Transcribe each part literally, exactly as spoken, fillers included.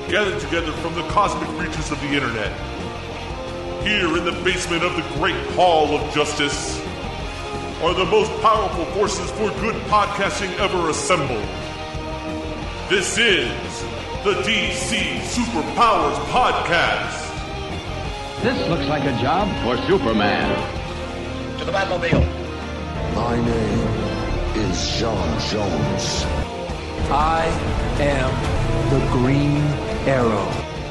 gathered together from the cosmic reaches of the internet. Here in the basement of the Great Hall of Justice are the most powerful forces for good podcasting ever assembled. This is the D C Superpowers Podcast. This looks like a job for Superman. To the Batmobile. My name is John Jones. I am the Green Arrow.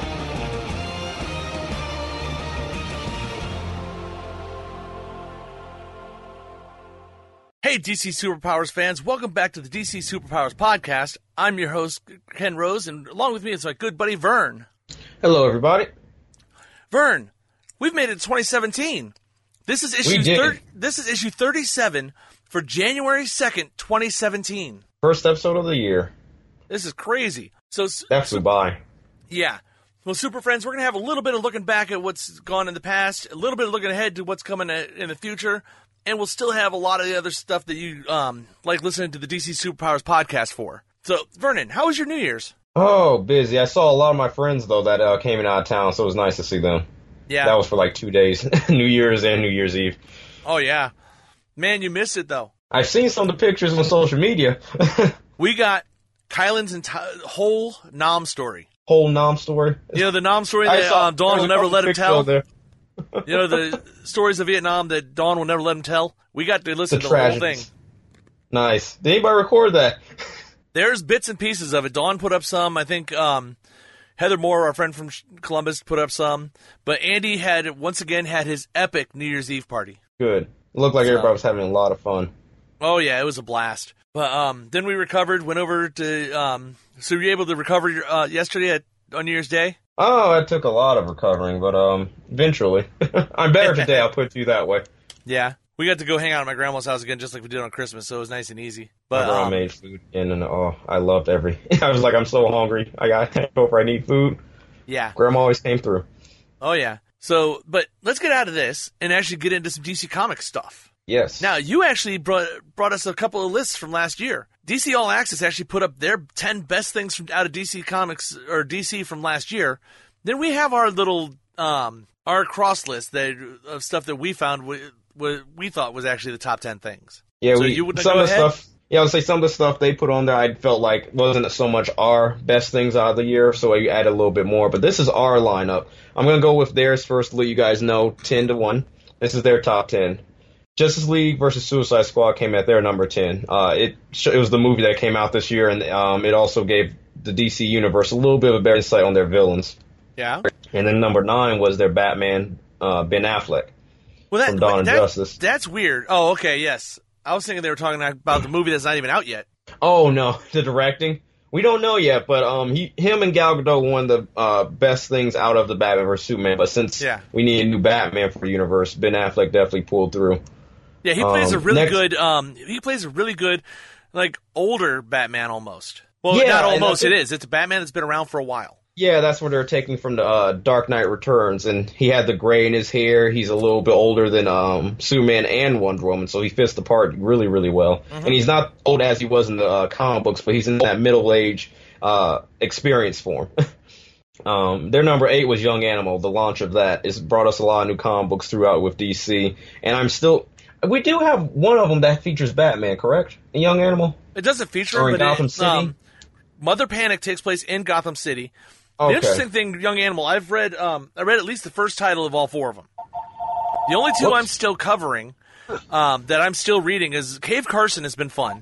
Hey, D C Superpowers fans, welcome back to the D C Superpowers Podcast. I'm your host, Ken Rose, and along with me is my good buddy, Vern. Hello, everybody. Vern, we've made it to twenty seventeen. This is issue We did. thirty, this is issue thirty-seven for January second, twenty seventeen. First episode of the year. This is crazy. So, That flew by. yeah. Well, Super Friends, we're going to have a little bit of looking back at what's gone in the past, a little bit of looking ahead to what's coming in the future, and we'll still have a lot of the other stuff that you um, like listening to the D C Superpowers podcast for. So, Vernon, how was your New Year's? Oh, busy. I saw a lot of my friends, though, that uh, came in out of town, so it was nice to see them. Yeah. That was for like two days, New Year's and New Year's Eve. Oh, yeah. Man, you missed it, though. I've seen some of the pictures on social media. We got Kylan's enti- whole Nom story. Whole Nom story. You know, the Nom story I that saw- um, Dawn there's will a never couple let him pictures tell. on there. You know, the stories of Vietnam that Dawn will never let him tell. We got to listen The to the whole thing. tragedies. Nice. Did anybody record that? There's bits and pieces of it. Dawn put up some. I think um, Heather Moore, our friend from Columbus, put up some. But Andy had, once again, had his epic New Year's Eve party. Good. It looked like So- everybody was having a lot of fun. Oh, yeah, it was a blast. But um, then we recovered, went over to, um, so were you able to recover uh, yesterday at, on New Year's Day? Oh, it took a lot of recovering, but um, eventually. I'm better today, I'll put it to you that way. Yeah. We got to go hang out at my grandma's house again, just like we did on Christmas, so it was nice and easy. My But grandma um, made food, and, and oh, I loved every. I was like, I'm so hungry. I got over. I need food. yeah. Grandma always came through. Oh, yeah. So, but let's get out of this and actually get into some D C Comics stuff. Yes. Now, you actually brought brought us a couple of lists from last year. D C All Access actually put up their ten best things from out of D C Comics or D C from last year. Then we have our little um our cross list that of stuff that we found we, we thought was actually the top ten things. yeah, so we, you would some go of the ahead? stuff. Yeah, I would say some of the stuff they put on there, I felt like wasn't so much our best things out of the year, so I added a little bit more. But this is our lineup. I'm gonna go with theirs first to let you guys know, ten to one. This is their top ten. Justice League versus Suicide Squad came at their number ten. Uh, it it was the movie that came out this year, and um, it also gave the D C universe a little bit of a better insight on their villains. Yeah. And then number nine was their Batman, uh, Ben Affleck. Well, that, From Dawn of that- Justice. That's weird. Oh, okay, yes. I was thinking they were talking about the movie that's not even out yet. Oh no, the directing. We don't know yet, but um, he, him and Gal Gadot won the uh, best things out of the Batman versus Superman. But since Yeah. we need a new Batman for the universe, Ben Affleck definitely pulled through. Yeah, he plays Um, a really next- good. Um, he plays a really good, like older Batman almost. Well, Yeah, not and almost. I It think- is. It's a Batman that's been around for a while. Yeah, that's where they're taking from the uh, Dark Knight Returns, and he had the gray in his hair. He's a little bit older than um, Superman and Wonder Woman, so he fits the part really, really well. Mm-hmm. And he's not old as he was in the uh, comic books, but he's in that middle age uh, experience form. um, their number eight was Young Animal. The launch of that it's brought us a lot of new comic books throughout with D C, and I'm still. We do have one of them that features Batman, correct? In Young Animal? It doesn't feature, Or in but Gotham it, City? Um, Mother Panic takes place in Gotham City. Okay. The interesting thing, Young Animal, I've read. Um, I read at least the first title of all four of them. The only two Whoops. I'm still covering, um, that I'm still reading, is Cave Carson has been fun.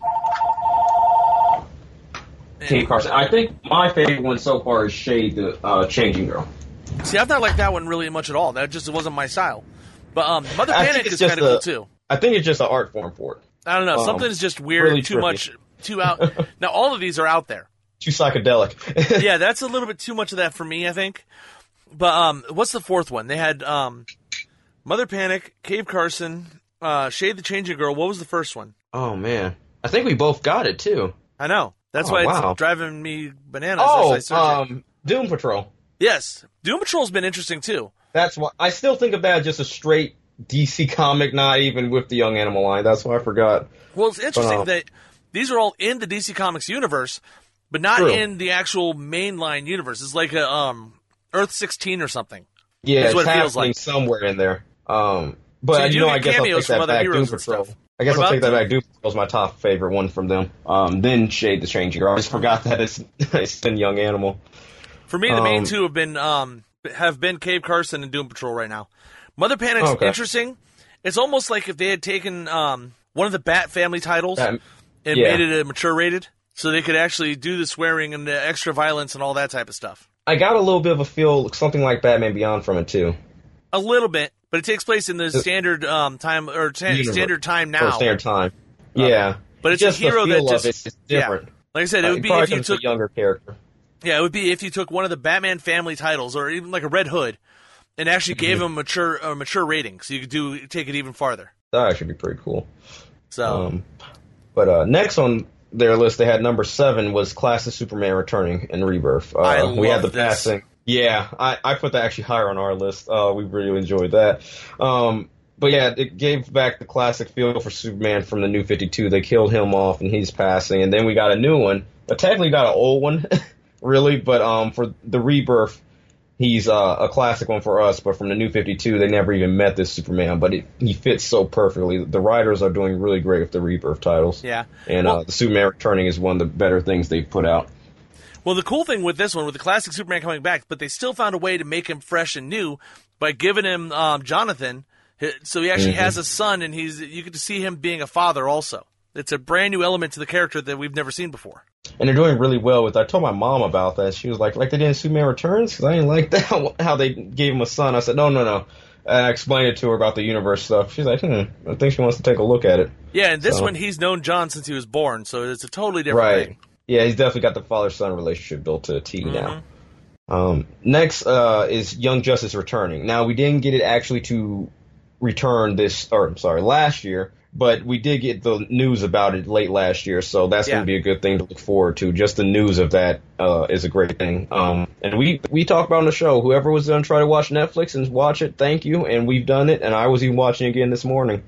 Kate Carson. I think my favorite one so far is Shade, the uh, Changing Girl. See, I've not liked that one really much at all. That just wasn't my style. But um, Mother I think Panic it's is just kind of cool a- too. I think it's just an art form for it. I don't know. Um, Something's just weird, really too trippy. much, too out. Now, all of these are out there. Too psychedelic. Yeah, that's a little bit too much of that for me, I think. But um, what's the fourth one? They had um, Mother Panic, Cave Carson, uh, Shade the Changing Girl. What was the first one? Oh, man. I think we both got it, too. I know. That's Oh, why wow. it's driving me bananas Oh, as I search it. um, Doom Patrol. Yes. Doom Patrol's been interesting, too. That's why I still think of that as just a straight D C comic, not even with the Young Animal line. That's why I forgot. Well, it's interesting But, uh, that these are all in the D C Comics universe, but not True. in the actual mainline universe. It's like a um, Earth sixteen or something. Yeah, That's it's what it feels happening like. somewhere in there. Um, but So you you do know, get I guess I'll cameos take from that other back. Doom heroes and Patrol. stuff. I guess What I'll take about that back. Doom Patrol's my top favorite one from them. Um, then Shade the Change Hero. I just forgot that it's it's been Young Animal. For me, the main Um, two have been um, have been Cave Carson and Doom Patrol right now. Mother Panic's Okay. interesting. It's almost like if they had taken um, one of the Bat family titles Um, and yeah. made it a mature rated, so they could actually do the swearing and the extra violence and all that type of stuff. I got a little bit of a feel, something like Batman Beyond from it too. A little bit, but it takes place in the standard um, time or ta- Universe. standard time Or now. standard time. Yeah, But it's just a hero the feel that of just it is different. Yeah. Like I said, it Uh, would be probably if you 'cause it's took a younger character. yeah, it would be if you took one of the Batman family titles or even like a Red Hood and actually gave Mm-hmm. him a mature a mature rating, so you could do take it even farther. That actually be pretty cool. So Um, but uh, next on their list, they had number seven was Classic Superman returning in Rebirth. Uh, I we had the love this. passing. Yeah, I, I put that actually higher on our list. Uh, we really enjoyed that. Um, but yeah, it gave back the classic feel for Superman from the New fifty-two. They killed him off, and he's passing. And then we got a new one, but technically got an old one, really. But um, for the Rebirth, he's uh, a classic one for us. But from the New fifty-two, they never even met this Superman. But it, he fits so perfectly. The writers are doing really great with the Rebirth titles. yeah. And Well- uh, the Superman returning is one of the better things they've put out. Well, the cool thing with this one, with the classic Superman coming back, but they still found a way to make him fresh and new by giving him um, Jonathan, so he actually Mm-hmm. has a son, and he's you get to see him being a father also. It's a brand new element to the character that we've never seen before. And they're doing really well with. I told my mom about that. She was like, "Like they did in Superman Returns," because I didn't like that how they gave him a son. I said, "No, no, no." And I explained it to her about the universe stuff. She's like, "Hmm, I think she wants to take a look at it." Yeah, and this So- one, he's known John since he was born, so it's a totally different Right. thing. Yeah, he's definitely got the father-son relationship built to a T Mm-hmm. now. Um, next uh, is Young Justice returning. Now, we didn't get it actually to return this, or I'm sorry, last year, but we did get the news about it late last year, so that's Yeah. going to be a good thing to look forward to. Just the news of that uh, is a great thing. Um, and we we talked about on the show, whoever was going to try to watch Netflix and watch it, thank you, and we've done it, and I was even watching it again this morning.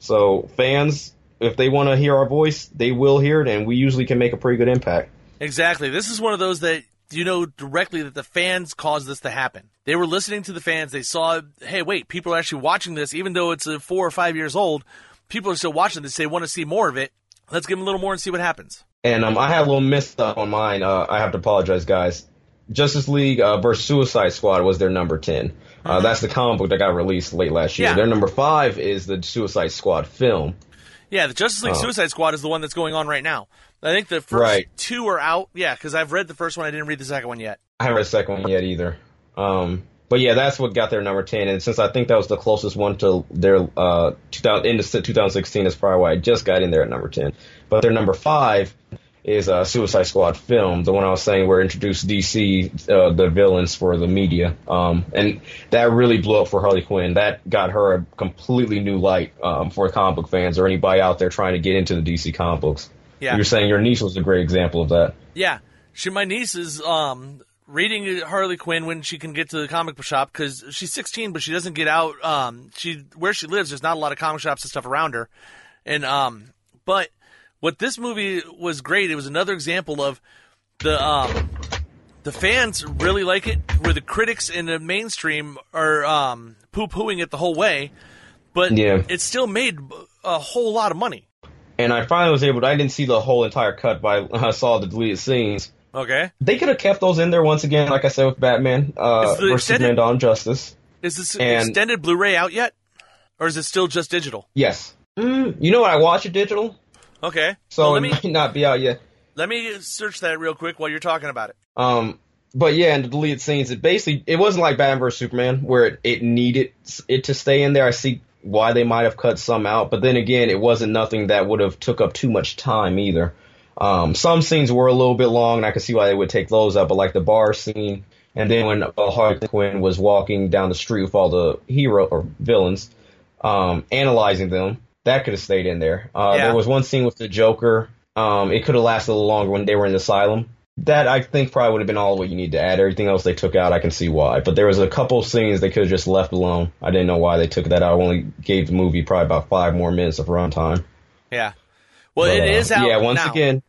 So fans, if they want to hear our voice, they will hear it, and we usually can make a pretty good impact. Exactly. This is one of those that you know directly that the fans caused this to happen. They were listening to the fans. They saw, hey, wait, people are actually watching this, even though it's a four or five years old. People are still watching this. They want to see more of it. Let's give them a little more and see what happens. And um, I had a little messed up on mine. Uh, I have to apologize, guys. Justice League uh, versus Suicide Squad was their number ten. Uh, that's the comic book that got released late last year. Yeah. Their number five is the Suicide Squad film. Yeah, the Justice League Oh. Suicide Squad is the one that's going on right now. I think the first Right. two are out. Yeah, because I've read the first one. I didn't read the second one yet. I haven't read the second one yet either. Um, but yeah, that's what got their number ten. And since I think that was the closest one to their uh, two thousand, into twenty sixteen, that's probably why I just got in there at number ten. But their number five is uh, Suicide Squad film, the one I was saying where it introduced D C, uh, the villains for the media. Um, and that really blew up for Harley Quinn. That got her a completely new light um, for comic book fans or anybody out there trying to get into the D C comic books. Yeah. You're saying your niece was a great example of that. Yeah, she, my niece is um, reading Harley Quinn when she can get to the comic book shop because she's sixteen, but she doesn't get out. Um, she where she lives, there's not a lot of comic shops and stuff around her, and um, but what this movie was great. It was another example of the um, the fans really like it, where the critics in the mainstream are um, poo-pooing it the whole way, but Yeah. it still made a whole lot of money. And I finally was able to, I didn't see the whole entire cut, but I saw the deleted scenes. Okay, They could have kept those in there once again, like I said, with Batman uh, Is the versus extended- Superman Dawn of Justice. is this And- extended Blu-ray out yet, or is it still just digital? Yes. Mm, you know what? I watch it digital, Okay, so well, it let me might not be out yet. let me search that real quick while you're talking about it. Um, but yeah, in the deleted scenes, it basically, it wasn't like Batman versus Superman, where it, it needed it to stay in there. I see why they might have cut some out, but then again, it wasn't nothing that would have took up too much time either. Um, some scenes were a little bit long, and I could see why they would take those out, but like the bar scene, and then when uh, Harley Quinn was walking down the street with all the hero or villains, um, analyzing them, that could have stayed in there. Uh, Yeah. There was one scene with the Joker. Um, it could have lasted a little longer when they were in the asylum. That, I think, probably would have been all what you need to add. Everything else they took out, I can see why. But there was a couple scenes they could have just left alone. I didn't know why they took that out. I only gave the movie probably about five more minutes of runtime. Yeah. Well, But, it uh, is out Yeah, once now. again,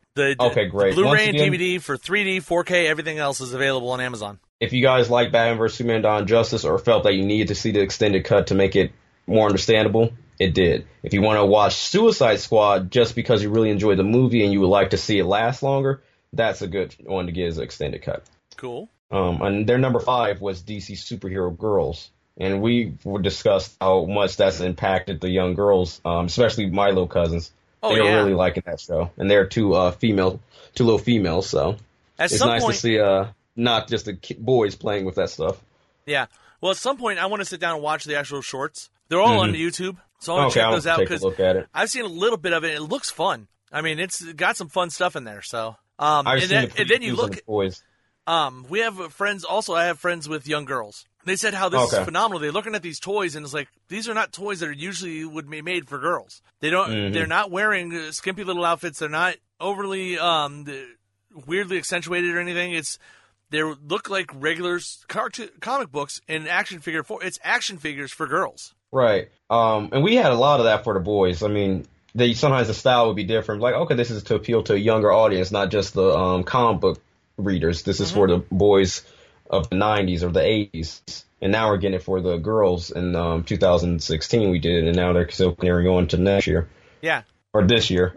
The, Okay, great. the Blu-ray Once and again- D V D for three D, four K, everything else is available on Amazon. If you guys like Batman versus. Superman Dawn of Justice or felt that you needed to see the extended cut to make it more understandable, it did. If you want to watch Suicide Squad just because you really enjoyed the movie and you would like to see it last longer, that's a good one to get as an extended cut. Cool. Um, and their number five was D C Superhero Girls. And we discussed how much that's impacted the young girls, um, especially my little cousins. Oh, they were yeah. really liking that show. And they're two uh, female, two little females, so At it's some nice point, to see uh, not just the ki- boys playing with that stuff. yeah. Well, at some point, I want to sit down and watch the actual shorts. They're all on YouTube, so I want to Okay, check I'll those out take a because look at it. I've seen a little bit of it. And it looks fun. I mean, it's got some fun stuff in there. So, um, I've and, seen then, the and then you previews on look. the boys. Um, we have friends. Also, I have friends with young girls. They said how this Okay. is phenomenal. They're looking at these toys, and it's like these are not toys that are usually would be made for girls. They don't. Mhm. They're not wearing uh, skimpy little outfits. They're not overly um the, weirdly accentuated or anything. It's they look like regular s- cartoon comic books in action figure form. It's action figures for girls. Right. Um, and we had a lot of that for the boys. I mean, they sometimes the style would be different. Like, okay, this is to appeal to a younger audience, not just the um, comic book readers. This is Mm-hmm. for the boys of the nineties or the eighties. And now we're getting it for the girls in um, two thousand sixteen we did, and now they're still carrying on to next year. Yeah. Or this year.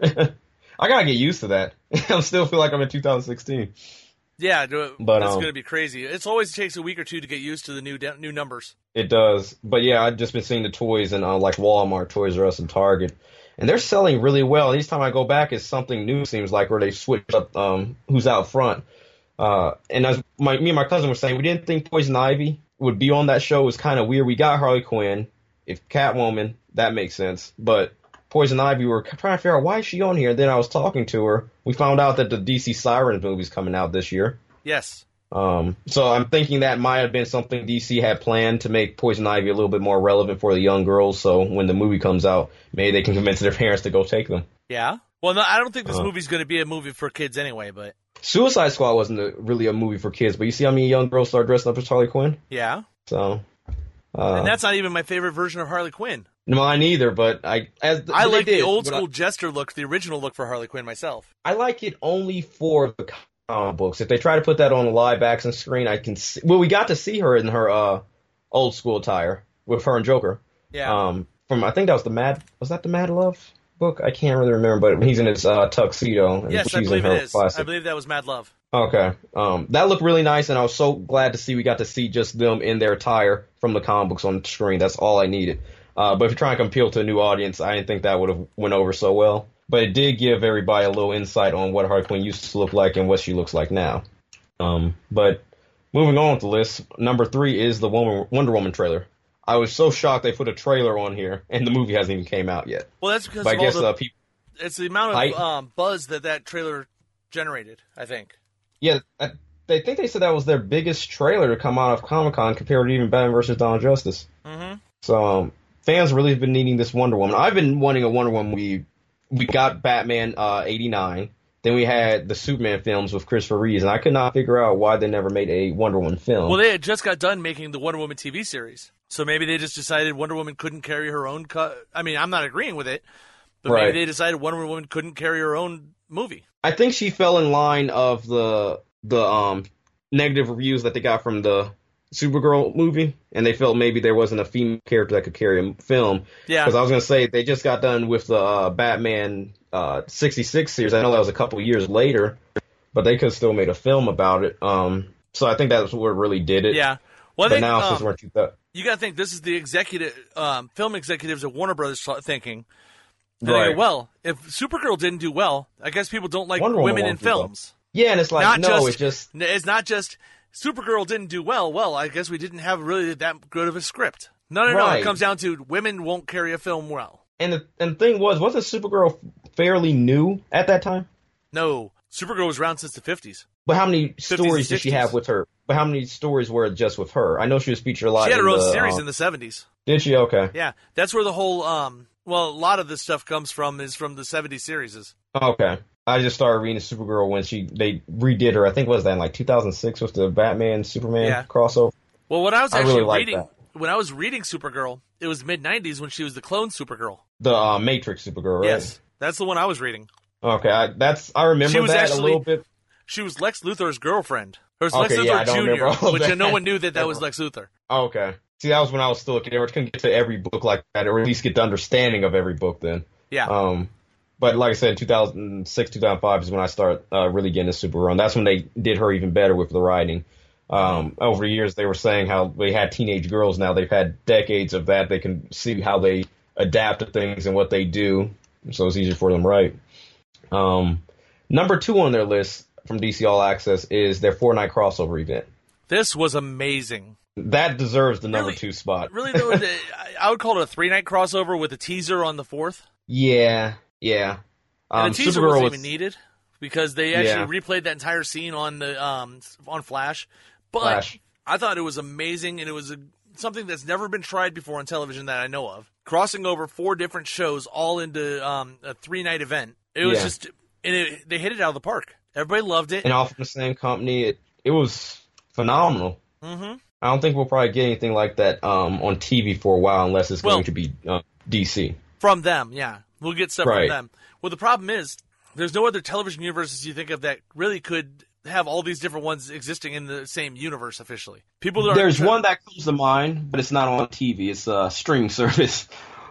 I gotta get used to that. I still feel like I'm in two thousand sixteen. Yeah, do- But, that's um, going to be crazy. It's always takes a week or two to get used to the new de- new numbers. It does. But yeah, I've just been seeing the toys in uh, like Walmart, Toys R Us, and Target. And they're selling really well. Each time I go back, it's something new, seems like, where they switch up um, who's out front. Uh, and as my, me and my cousin were saying, we didn't think Poison Ivy would be on that show. It was kind of weird. We got Harley Quinn. If Catwoman, that makes sense. But Poison Ivy, we were trying to figure out why is she on here. And then I was talking to her. We found out that the D C Sirens movie's coming out this year. Yes. Um, so I'm thinking that might have been something D C had planned to make Poison Ivy a little bit more relevant for the young girls. So when the movie comes out, maybe they can convince their parents to go take them. Yeah. Well, no, I don't think this Uh. movie's going to be a movie for kids anyway, but Suicide Squad wasn't a, really a movie for kids, but you see how many young girls start dressing up as Harley Quinn? yeah. So, uh, And that's not even my favorite version of Harley Quinn. mine either, but I, as I but they like the did, old but I- school Jester look, the original look for Harley Quinn myself. I like it only for the comic books. If they try to put that on a live action screen, I can see, well, we got to see her in her, uh, old school attire with her and Joker. Yeah. Um, from, I think that was the Mad, was that the Mad Love book? I can't really remember, but he's in his, uh, tuxedo. And yes, I she's believe in her it is. classic. I believe that was Mad Love. Okay. Um, that looked really nice, and I was so glad to see we got to see just them in their attire from the comic books on the screen. That's all I needed. Uh, but if you're trying to appeal to a new audience, I didn't think that would have went over so well. But it did give everybody a little insight on what Harley Quinn used to look like and what she looks like now. Um, but moving on with the list, number three is the Woman, Wonder Woman trailer. I was so shocked they put a trailer on here, and the movie hasn't even came out yet. Well, that's because But I of all guess the, uh, people. it's the amount of I- um, buzz that that trailer generated, I think. Yeah, I, they think they said that was their biggest trailer to come out of Comic-Con compared to even Batman versus. Dawn of Justice. Mm-hmm. So um, fans really have been needing this Wonder Woman. I've been wanting a Wonder Woman. We we got Batman uh, eighty-nine. Then we had the Superman films with Christopher Reeves, and I could not figure out why they never made a Wonder Woman film. Well, they had just got done making the Wonder Woman T V series. So maybe they just decided Wonder Woman couldn't carry her own cut. I mean, I'm not agreeing with it, but Right. maybe they decided Wonder Woman couldn't carry her own movie. I think she fell in line of the the um negative reviews that they got from the Supergirl movie, and they felt maybe there wasn't a female character that could carry a film. Yeah. Because I was going to say, they just got done with the uh, Batman uh, sixty-six series. I know that was a couple years later, but they could have still made a film about it. Um, so I think that's what really did it. Yeah. Well, I But think, now, um, since we're in two thousand you got to think this is the executive, um, film executives at Warner Brothers t- thinking. And they Right. go, well, if Supergirl didn't do well, I guess people don't like Wonder Woman women in won't do well. films. Yeah, and it's like, not no, just, it's just, it's not just Supergirl didn't do well. Well, I guess we didn't have really that good of a script. No, no, no. It Right. comes down to women won't carry a film well. and the, and the thing was, wasn't Supergirl fairly new at that time? No, Supergirl was around since the fifties. But how many fifties stories and did she sixties. have with her? But how many stories were just with her? I know she was featured a lot. She had her in own the, series uh, in the seventies. Did she? Okay. Yeah, that's where the whole um. Well, a lot of this stuff comes from is from the seventies series. Okay. I just started reading Supergirl when she they redid her. I think what was that in like two thousand six with the Batman Superman Yeah. crossover. Well, when I was I actually really like reading, that. when I was reading Supergirl, it was mid nineties when she was the clone Supergirl. The uh, Matrix Supergirl, right? Yes, that's the one I was reading. Okay, I, that's I remember She was that actually- a little bit. She was Lex Luthor's girlfriend. Or was Okay, Lex yeah, I Luthor don't remember Junior, all which that. no one knew that that was Lex Luthor. Okay. See, that was when I was still a kid. I couldn't get to every book like that, or at least get the understanding of every book then. Yeah. Um, but like I said, two thousand six, two thousand five is when I started uh, really getting into Supergirl. That's when they did her even better with the writing. Um, over the years, they were saying how they had teenage girls now. They've had decades of that. They can see how they adapt to things and what they do, so it's easier for them to write. Um, number two on their list from D C All Access is their four-night crossover event. This was amazing. That deserves the number Really- two spot. Really, though, the- I- I would call it a three-night crossover with a teaser on the fourth. Yeah, yeah. Um, And the teaser Supergirl wasn't was, even needed because they actually replayed that entire scene on the um on Flash. But Flash. I thought it was amazing, and it was a, something that's never been tried before on television that I know of. Crossing over four different shows all into um, a three-night event. It was Yeah. just, and it, they hit it out of the park. Everybody loved it. and all from the same company. It it was phenomenal. Mm-hmm. I don't think we'll probably get anything like that um, on T V for a while unless it's Well- going to be uh, D C. From them, yeah. We'll get stuff Right. from them. Well, the problem is, there's no other television universes you think of that really could have all these different ones existing in the same universe officially. People that are There's one that comes to mind, but it's not on T V. It's a streaming service.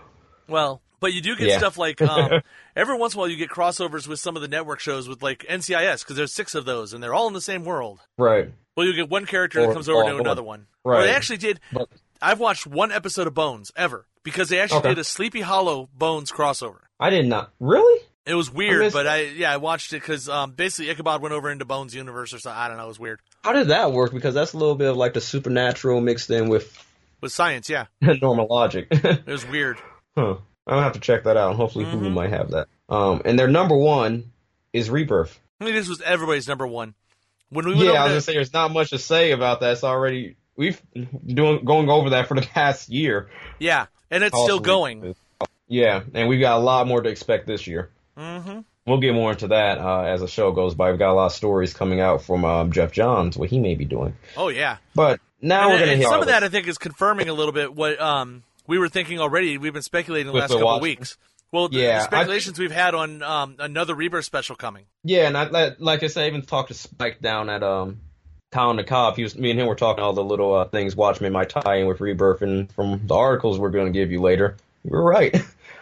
Well, but you do get Yeah. stuff like um, every once in a while you get crossovers with some of the network shows with like N C I S because there's six of those and they're all in the same world. Right. Well, you get one character Or that comes over all to one. another one. Right. Or they actually did. But- I've watched one episode of Bones ever because they actually Okay. did a Sleepy Hollow Bones crossover. I did not. Really? It was weird, missed but it. I yeah I watched it because um, basically Ichabod went over into Bones universe or something. I don't know. It was weird How did that work? Because that's a little bit of like the supernatural mixed in with with science. Yeah, normal logic. it was weird. Huh. I'll have to check that out. Hopefully Mm-hmm. Hulu might have that. Um, and their number one is Rebirth. I mean, this was everybody's number one. When we went Yeah, I over was to- gonna say there's not much to say about that. It's already we've doing going over that for the past year. yeah, and it's still going. Yeah, and we've got a lot more to expect this year. Mm-hmm. We'll get more into that uh, as the show goes by. We've got a lot of stories coming out from um, Jeff Johns, what he may be doing. Oh yeah. But now And, we're gonna and hear some our of that. I list. think is confirming a little bit what um, we were thinking already. We've been speculating the With last the couple of Watchmen. weeks. Well, the, Yeah, the I- speculations we've had on um, another Rebirth special coming. Yeah, and I, like- like I said, I even talked to Spike down at um, Town to Cobb. He was, me and him were talking all the little uh, things Watchmen might tie in with Rebirth, and from the articles we're going to give you later, we were right.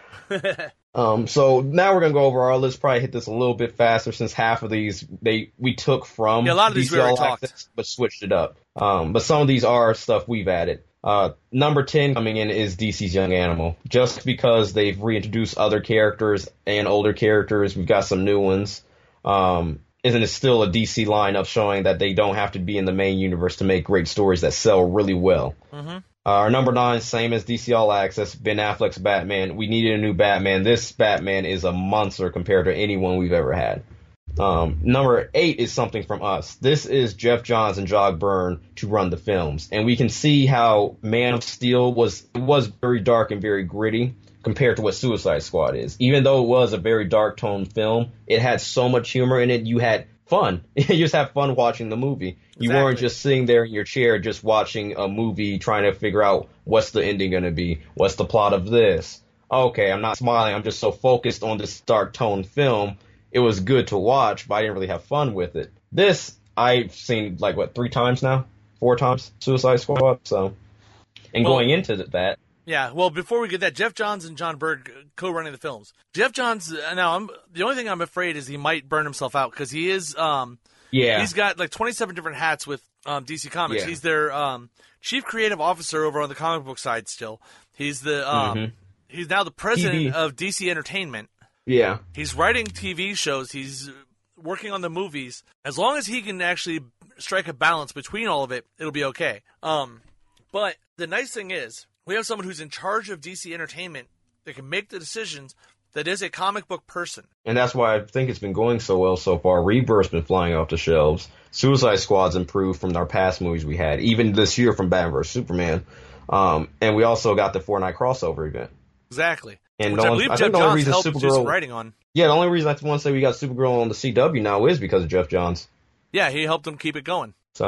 um, so now we're going to go over our list. Probably hit this a little bit faster since half of these they we took from Yeah, a lot of these D C we already All talked. Access, but switched it up. Um, but some of these are stuff we've added. Uh, number ten coming in is D C's Young Animal. Just because they've reintroduced other characters and older characters, we've got some new ones. Um, isn't it still a D C lineup showing that they don't have to be in the main universe to make great stories that sell really well? Mm-hmm. Uh, our number nine, same as D C All Access, Ben Affleck's Batman. We needed a new Batman. This Batman is a monster compared to anyone we've ever had. Um, number eight is something from us. This is Jeff Johns and Jock Byrne to run the films, and we can see how Man of Steel was was very dark and very gritty compared to what Suicide Squad is. Even though it was a very dark toned film, it had so much humor in it. You had fun. You just had fun watching the movie. You Exactly. weren't just sitting there in your chair just watching a movie trying to figure out what's the ending going to be, what's the plot of this. Okay, I'm not smiling. I'm just so focused on this dark toned film. It was good to watch, but I didn't really have fun with it. This, I've seen, like, what, three times now? Four times? Suicide Squad? So, and Well- going into that, Yeah, well, before we get that, Jeff Johns and John Berg uh, co-running the films. Jeff Johns, uh, now, I'm the only thing I'm afraid is he might burn himself out because he is, um, yeah, he's got like twenty-seven different hats with um, D C Comics. Yeah. He's their um, chief creative officer over on the comic book side still. He's the, um, Mhm. he's now the president T V. of D C Entertainment. yeah, He's writing T V shows. He's working on the movies. As long as he can actually strike a balance between all of it, it'll be okay. Um, but the nice thing is, we have someone who's in charge of D C Entertainment that can make the decisions that is a comic book person. and that's why I think it's been going so well so far. Rebirth's been flying off the shelves. Suicide Squad's improved from our past movies we had, even this year from Batman versus. Superman. Um, and we also got the four-night crossover event. Exactly. And Which the I only- believe I Jeff think the only Johns reason helped do some Supergirl- writing on. Yeah, the only reason I want to say we got Supergirl on the C W now is because of Jeff Johns. Yeah, he helped him keep it going. So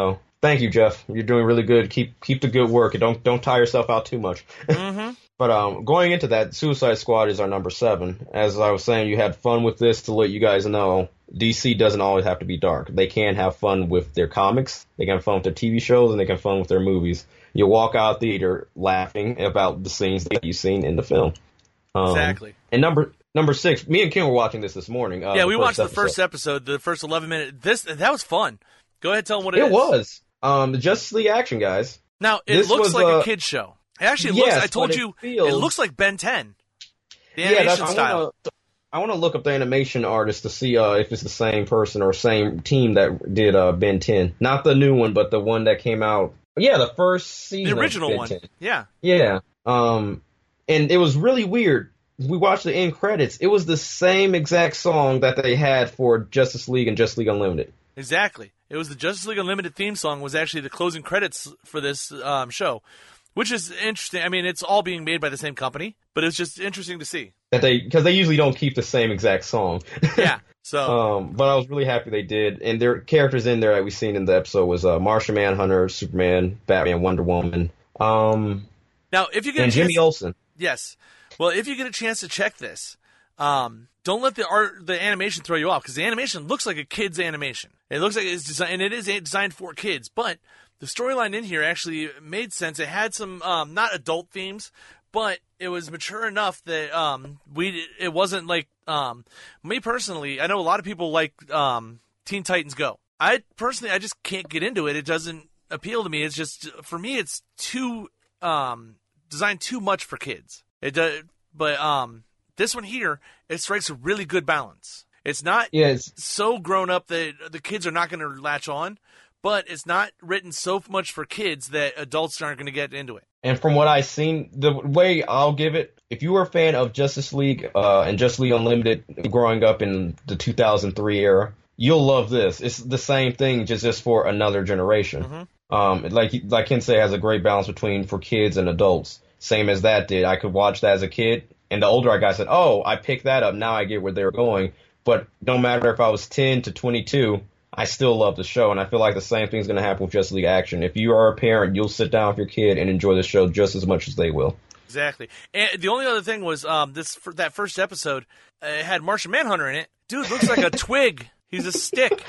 Thank you, Jeff. You're doing really good. Keep keep the good work. Don't don't tire yourself out too much. Mm-hmm. But um, going into that, Suicide Squad is our number seven. As I was saying, you had fun with this to let you guys know D C doesn't always have to be dark. They can have fun with their comics, they can have fun with their T V shows, and they can have fun with their movies. You'll walk out theater laughing about the scenes that you've seen in the film. Um, exactly. And number number six, me and Kim were watching this this morning. Uh, yeah, we watched the episode. first episode, the first eleven minutes. This that was fun. Go ahead, tell them what it, it is. It was. Um, the Justice League Action, guys. Now, it This looks was, like uh, a kid's show. It actually yes, looks, I told but it you, feels- it looks like Ben ten. The Yeah, animation that's, I style. wanna, I want to look up the animation artist to see uh, if it's the same person or same team that did uh, Ben ten. Not the new one, but the one that came out. Yeah, the first season. The original of Ben one. ten. Yeah. Yeah. Um, and it was really weird. We watched the end credits. It was the same exact song that they had for Justice League and Justice League Unlimited. Exactly. It was the Justice League Unlimited theme song was actually the closing credits for this um, show, which is interesting. I mean, it's all being made by the same company, but it's just interesting to see. That they, because they usually don't keep the same exact song. Yeah. So. um, but I was really happy they did, and their characters in there that we seen in the episode was uh, Martian Manhunter, Superman, Batman, Wonder Woman, um, now, if you get and a chance, Jimmy Olsen. Yes. Well, if you get a chance to check this, um, don't let the art, the animation throw you off, because the animation looks like a kid's animation. It looks like it's designed, and it is designed for kids. But the storyline in here actually made sense. It had some um, not adult themes, but it was mature enough that um, we. It wasn't like um, me personally. I know a lot of people like um, Teen Titans Go. I personally, I just can't get into it. It doesn't appeal to me. It's just for me, it's too um, designed too much for kids. It does, but um. This one here, it strikes a really good balance. It's not Yeah, it's, so grown up that the kids are not going to latch on, but it's not written so much for kids that adults aren't going to get into it. and from what I've seen, the way I'll give it, if you were a fan of Justice League uh, and Justice League Unlimited growing up in the two thousand three era, you'll love this. It's the same thing, just, just for another generation. Mm-hmm. Um, like like Kensei has a great balance between for kids and adults, same as that did. I could watch that as a kid. And the older I got, I said, oh, I picked that up. Now I get where they're going. But no matter if I was ten to twenty-two, I still love the show. And I feel like the same thing is going to happen with Justice League Action. If you are a parent, you'll sit down with your kid and enjoy the show just as much as they will. Exactly. And the only other thing was um, this for that first episode, uh, it had Martian Manhunter in it. Dude looks like a twig. He's a stick.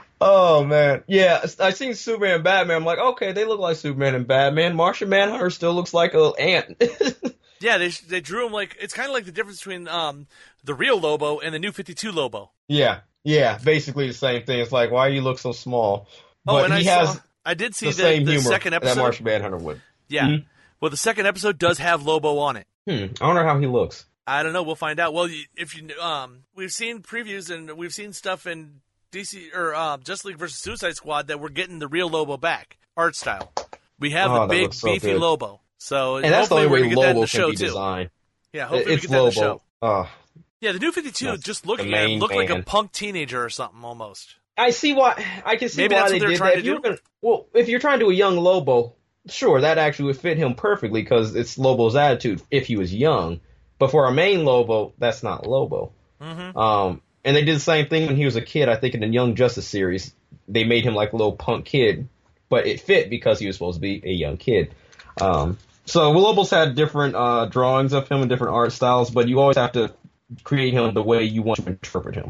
Oh, man. Yeah, I seen Superman and Batman. I'm like, okay, they look like Superman and Batman. Martian Manhunter still looks like an ant. Yeah, they they drew him like it's kind of like the difference between um, the real Lobo and the new fifty-two Lobo. Yeah, yeah, basically the same thing. It's like, why you look so small? Oh, But and he I has saw, I did see the the, same the humor second that episode. Martian Manhunter would. Yeah, Mhm. well, the second episode does have Lobo on it. Hmm, I wonder how he looks. I don't know. We'll find out. Well, you- if you um, we've seen previews and we've seen stuff in D C or uh, Justice League versus Suicide Squad that we're getting the real Lobo back, art style. We have Oh, the that big looks so beefy good. Lobo. So And that's the hopefully only we're way gonna get that in Lobo the show can be too. designed. Yeah, hopefully It's we get that in the show. Lobo. Oh. Yeah, the new fifty-two, Yes, just the looking at him, main looked like a man. punk teenager or something almost. I see why. I can see Maybe why that's they what they're did trying that. to If you're do. gonna, well, if you're trying to do a young Lobo, sure, that actually would fit him perfectly because it's Lobo's attitude if he was young. But for our main Lobo, that's not Lobo. Mm-hmm. Um, and they did the same thing when he was a kid. I think in the Young Justice series, they made him like a little punk kid, but it fit because he was supposed to be a young kid. Um, so Lobo's had different uh, drawings of him and different art styles, but you always have to create him the way you want to interpret him.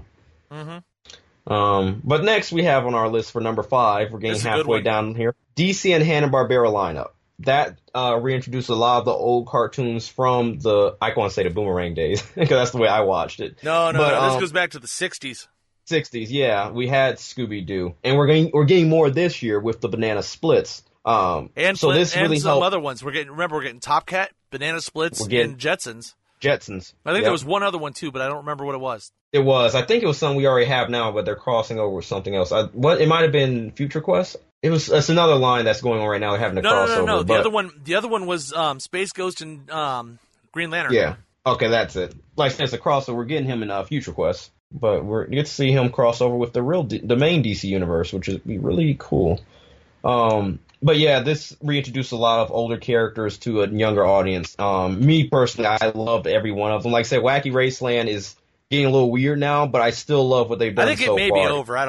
Mm-hmm. Um, but next we have on our list for number five, we're getting This is a good halfway one. down here, D C and Hanna-Barbera lineup. That uh, reintroduced a lot of the old cartoons from the, I want to say the Boomerang days, because that's the way I watched it. No, no, But, no. This um, goes back to the sixties. sixties, yeah. We had Scooby-Doo. And we're getting, we're getting more this year with the Banana Splits. Um, And, so Flint- this and really some helped other ones. We're getting. Remember, we're getting Top Cat, Banana Splits, We're getting- and Jetsons. Jetsons. I think Yep. there was one other one too, but I don't remember what it was. It was. I think it was something we already have now, but they're crossing over with something else. I, what it might have been Future Quest. It was. It's another line that's going on right now. They're having a No, no, crossover. no, no. The but, other one. The other one was um, Space Ghost and um, Green Lantern. Yeah. Okay, that's it. Like I said, it's a crossover. We're getting him in uh, Future Quest, but we're you get to see him cross over with the real, D- the main D C universe, which is be really cool. Um, but yeah, this reintroduced a lot of older characters to a younger audience. Um, me personally, I loved every one of them. Like I said, Wacky Raceland is getting a little weird now, but I still love what they've I done think so it may far. be over. I don't know.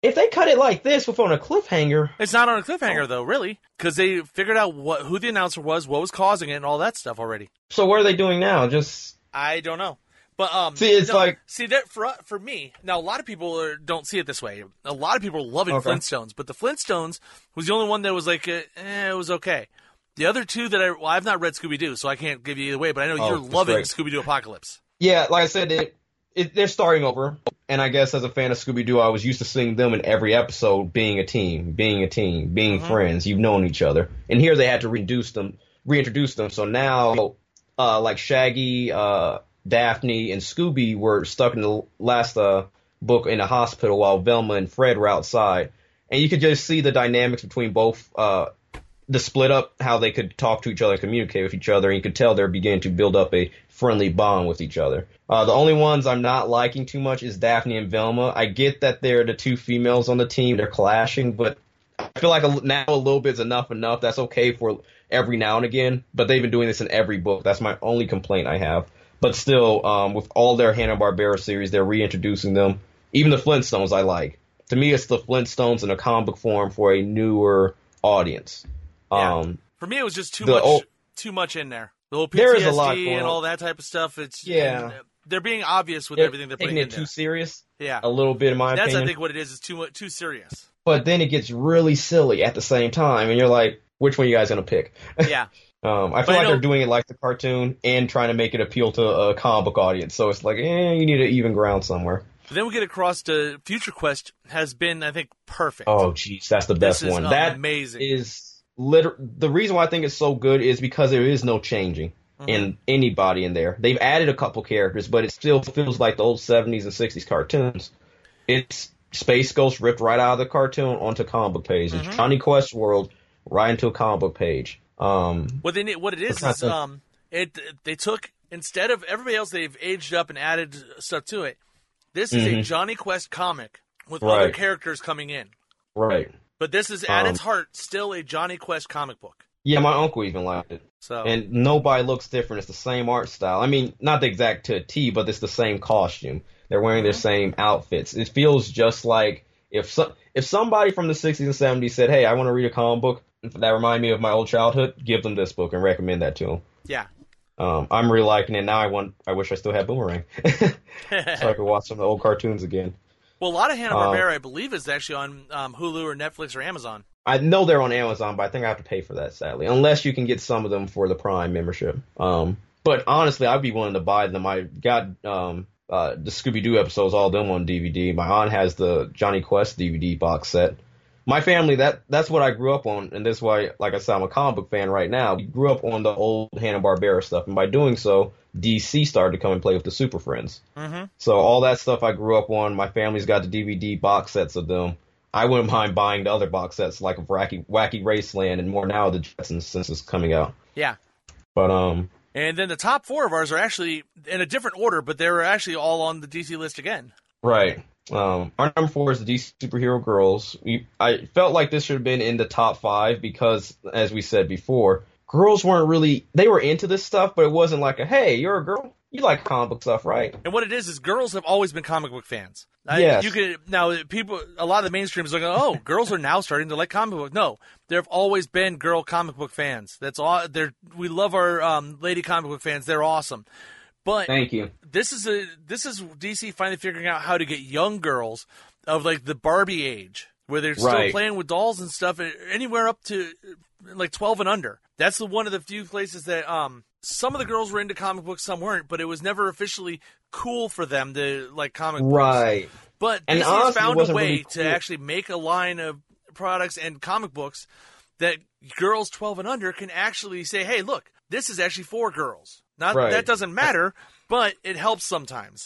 if they cut it like this with on a cliffhanger, It's not on a cliffhanger though, really, because they figured out what who the announcer was, what was causing it, and all that stuff already. so what are they doing now? Just I don't know, but um, See, it's no, like- see that for for me now. A lot of people are, don't see it this way. A lot of people are loving Okay. Flintstones, but the Flintstones was the only one that was like, uh, eh, it was okay. The other two that I well, I've not read Scooby Doo, so I can't give you either way. But I know Oh, you're that's loving great. Scooby Doo Apocalypse. yeah, like I said, it, it they're starting over. And I guess as a fan of Scooby Doo, I was used to seeing them in every episode being a team, being a team, being Mm-hmm. friends. You've known each other, and here they had to reintroduce them, reintroduce them. So now, uh, like Shaggy, uh, Daphne, and Scooby were stuck in the last uh, book in a hospital while Velma and Fred were outside, and you could just see the dynamics between both. Uh, the split up, how they could talk to each other, communicate with each other, and you could tell they're beginning to build up a friendly bond with each other. Uh, the only ones I'm not liking too much is Daphne and Velma. I get that they're the two females on the team, they're clashing, but I feel like a, now a little bit's enough enough. That's okay for every now and again, but they've been doing this in every book. That's my only complaint I have. But still, um, with all their Hanna-Barbera series, they're reintroducing them. Even the Flintstones I like. To me, it's the Flintstones in a comic book form for a newer audience. Yeah. Um, For me, it was just too the much, old- too much in there. The whole There P T S D is a lot going and on. all that type of stuff. It's Yeah. and they're being obvious with they're everything they're taking putting in it too there. serious, Yeah, a little bit in my that's opinion. I think what it is. Is too much, too serious. But then it gets really silly at the same time, and you're like, which one are you guys gonna pick? Yeah, um, I But feel I like know- they're doing it like the cartoon and trying to make it appeal to a comic book audience. So it's like, eh, you need an even ground somewhere. but then we get across to Future Quest has been, I think, perfect. Oh, jeez, that's the This best is one. That amazing. is liter- the reason why I think it's so good is because there is no changing Mm-hmm. in anybody in there. They've added a couple characters, but it still feels like the old seventies and sixties cartoons. It's Space Ghost ripped right out of the cartoon onto comic book page. Mm-hmm. It's Johnny Quest World right into a comic book page. Um, What they need, what it is trying is to- um, it they took instead of everybody else, they've aged up and added stuff to it. This is a Mhm. Johnny Quest comic with Right. other characters coming in, right. but this is at Um, its heart still a Johnny Quest comic book. Yeah, my uncle even liked it. So And nobody looks different. It's the same art style. I mean, not the exact to a T, but it's the same costume. They're wearing their same outfits. It feels just like if so, if somebody from the sixties and seventies said, "Hey, I want to read a comic book that remind me of my old childhood," give them this book and recommend that to them. yeah, Um, I'm really liking it now. I want. I wish I still had Boomerang, so I could watch some of the old cartoons again. well, a lot of Hanna Barbera, Uh, I believe, is actually on um, Hulu or Netflix or Amazon. I know they're on Amazon, but I think I have to pay for that, sadly. Unless you can get some of them for the Prime membership. Um, but honestly, I'd be willing to buy them. I got um, uh, the Scooby-Doo episodes, all of them on D V D. My aunt has the Johnny Quest D V D box set. My family, that that's what I grew up on, and that's why, like I said, I'm a comic book fan right now. We grew up on the old Hanna-Barbera stuff, and by doing so, D C started to come and play with the Super Friends. Mm-hmm. So all that stuff I grew up on, my family's got the D V D box sets of them. I wouldn't mind buying the other box sets like of Wacky, Wacky Raceland and more now of the Jetsons since it's coming out. Yeah. But um, And then the top four of ours are actually in a different order, but they're actually all on the D C list again. right. Um, our number four is the D C Superhero Girls. We, I felt like this should have been in the top five because, as we said before, girls weren't really, they were into this stuff, but it wasn't like a, hey, you're a girl, you like comic book stuff, right? And what it is is girls have always been comic book fans. I- Yes. You could now people a lot of the mainstream is like, oh, girls are now starting to like comic book. No, there have always been girl comic book fans. That's all. They're we love our um, lady comic book fans. They're awesome. But Thank you. this is a this is D C finally figuring out how to get young girls of like the Barbie age, where they're still Right. playing with dolls and stuff, anywhere up to like twelve and under. That's the one of the few places that um some of the girls were into comic books, some weren't, but it was never officially cool for them to like comic books. Right. But And D C has honestly, it found a wasn't way really to cool. actually make a line of products and comic books that girls twelve and under can actually say, hey, look, this is actually for girls. Not Right. that doesn't matter, but it helps sometimes.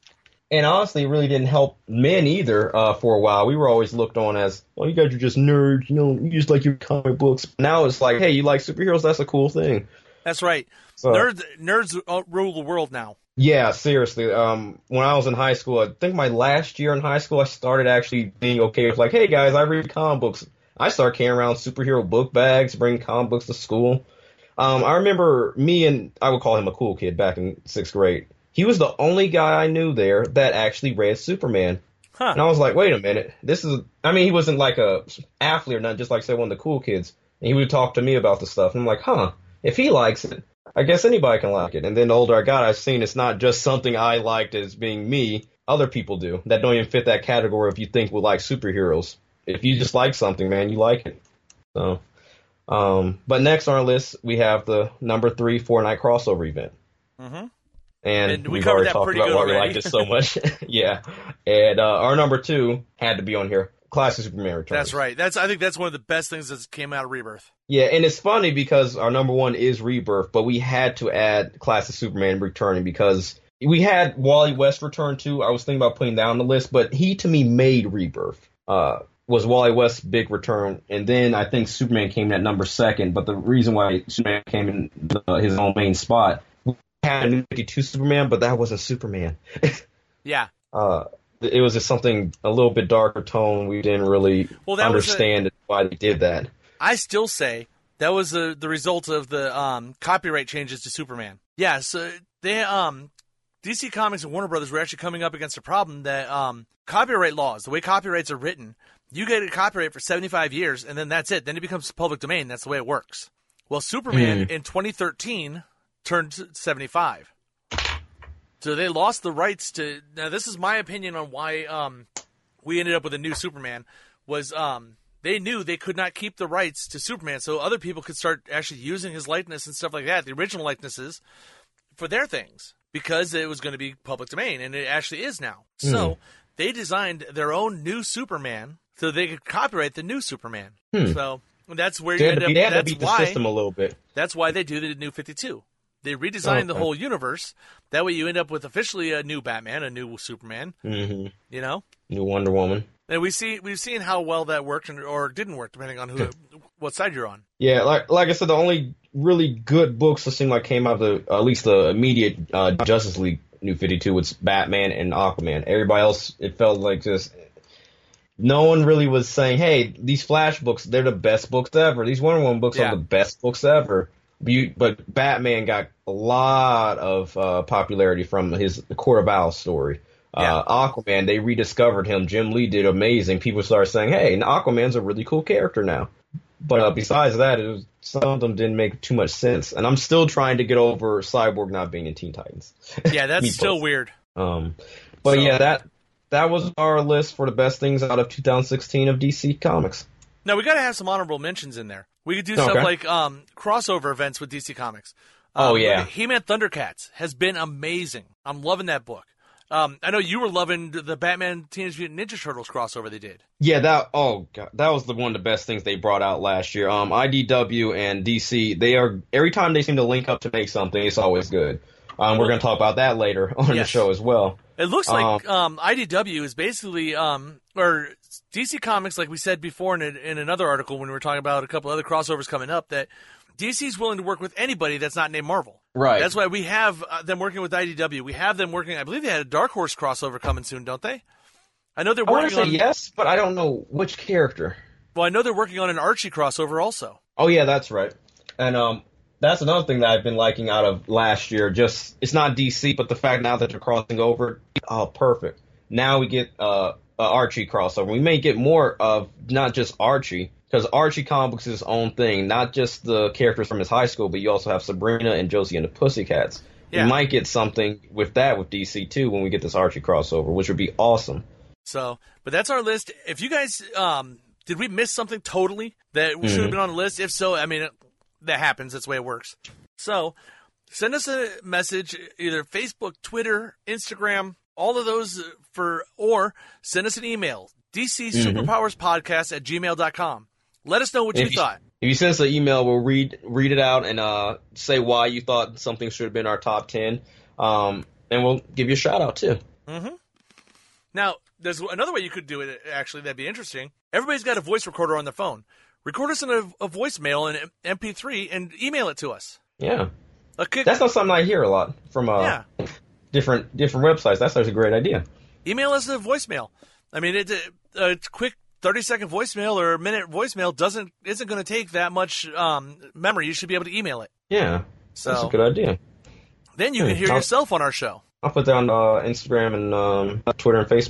And honestly, it really didn't help men either uh, for a while. We were always looked on as, well, you guys are just nerds, you know, you just like your comic books. Now it's like, hey, you like superheroes? That's a cool thing. That's right. So- nerds nerds uh, rule the world now. Yeah, seriously. Um, when I was in high school, I think my last year in high school, I started actually being okay with like, hey guys, I read comic books. I started carrying around superhero book bags, bringing comic books to school. Um, I remember me and I would call him a cool kid back in sixth grade. He was the only guy I knew there that actually read Superman. Huh. And I was like, wait a minute. This is, I mean, he wasn't like a athlete or nothing, just like, say, one of the cool kids. And he would talk to me about the stuff. And I'm like, huh, if he likes it, I guess anybody can like it. And then the older I got, I've seen it's not just something I liked as being me. Other people do that don't even fit that category if you think we like superheroes. If you just like something, man, you like it. So, um, but next on our list, we have the number three Fortnite crossover event. Mm-hmm. And, And we we've covered already that talked pretty about good why we already. liked it so much. Yeah. And uh, our number two had to be on here. Classic Superman Returns. That's right. That's I think that's one of the best things that came out of Rebirth. Yeah, and it's funny because our number one is Rebirth, but we had to add Classic Superman Returning because we had Wally West return too. I was thinking about putting that on the list, but he to me made Rebirth. Uh, was Wally West's big return, and then I think Superman came in at number second. But the reason why Superman came in the, his own main spot, we had a New fifty-two Superman, but that wasn't Superman. Yeah. Uh, it was just something a little bit darker tone. We didn't really Well, that was a- understand why they did that. I still say that was the the result of the um, copyright changes to Superman. Yeah, so they um, D C Comics and Warner Brothers were actually coming up against a problem that um, copyright laws, the way copyrights are written, you get a copyright for seventy-five years, and then that's it. Then it becomes public domain. That's the way it works. Well, Superman Mm. in twenty thirteen turned seventy-five. So they lost the rights to. Now, this is my opinion on why um, we ended up with a new Superman. Was um, they knew they could not keep the rights to Superman, so other people could start actually using his likeness and stuff like that, the original likenesses, for their things because it was going to be public domain, and it actually is now. Mm. So they designed their own new Superman so they could copyright the new Superman. Hmm. So that's where They you had end to, up. beat- they had to That's beat the why. system a little bit. That's why they do the new fifty-two. They redesigned the Okay. whole universe. That way you end up with officially a new Batman, a new Superman, hmm you know? New Wonder Woman. And we see, we've seen how well that worked and, or didn't work, depending on who, what side you're on. Yeah, like like I said, the only really good books that seem like came out of the at least the immediate uh, Justice League New fifty-two was Batman and Aquaman. Everybody else, it felt like just no one really was saying, "Hey, these Flash books, they're the best books ever. These Wonder Woman books Yeah. are the best books ever." You, but Batman got a lot of uh, popularity from his Court of Owls story. Yeah. Uh, Aquaman, they rediscovered him. Jim Lee did amazing. People started saying, "Hey, Aquaman's a really cool character now." But uh, besides that, it was, some of them didn't make too much sense. And I'm still trying to get over Cyborg not being in Teen Titans. Yeah, that's Me still both. weird. Um, but So- yeah, that that was our list for the best things out of two thousand sixteen of D C Comics. Now, we got to have some honorable mentions in there. We could do Okay. stuff like um, crossover events with D C Comics. Um, Oh, yeah. He-Man Thundercats has been amazing. I'm loving that book. Um, I know you were loving the Batman Teenage Mutant Ninja Turtles crossover they did. Yeah, that oh god, that was the one of the best things they brought out last year. Um, I D W and D C, they are every time they seem to link up to make something, it's always good. Um, we're going to talk about that later on the Yes. show as well. It looks like um, I D W is basically, um, or D C Comics, like we said before in, a, in another article when we were talking about a couple other crossovers coming up, that D C's willing to work with anybody that's not named Marvel. Right. That's why we have uh, them working with I D W. We have them working, I believe they had a Dark Horse crossover coming soon, don't they? I know they're I want to working say on. yes, but I don't know which character. Well, I know they're working on an Archie crossover also. Oh yeah, that's right. And um, that's another thing that I've been liking out of last year. Just it's not D C, but the fact now that they're crossing over, oh, perfect. Now we get uh, a Archie crossover. We may get more of not just Archie, because Archie comic books is his own thing. Not just the characters from his high school, but you also have Sabrina and Josie and the Pussycats. Yeah. We might get something with that with D C too when we get this Archie crossover, which would be awesome. So, but that's our list. If you guys, um, did we miss something totally that we should have been on the list? If so, I mean, it, that happens. That's the way it works. So, send us a message, either Facebook, Twitter, Instagram, all of those for, or send us an email, D C Superpowers Podcast at gmail dot com. Let us know what you If you- thought. If you send us an email, we'll read read it out and uh, say why you thought something should have been our top ten, um, and we'll give you a shout out too. Now, there's another way you could do it, actually, that'd be interesting. Everybody's got a voice recorder on their phone. Record us in a, a voicemail in M P three and email it to us. Yeah, A kick, that's not something I hear a lot from uh, Yeah. different different websites. That's actually a great idea. email us a voicemail. I mean, it, a quick thirty second voicemail or a minute voicemail doesn't isn't going to take that much um, memory. You should be able to email it. Yeah, So that's a good idea. then you can Hmm, hear I'll- yourself on our show. I'll put that on uh, Instagram and um, Twitter and Facebook.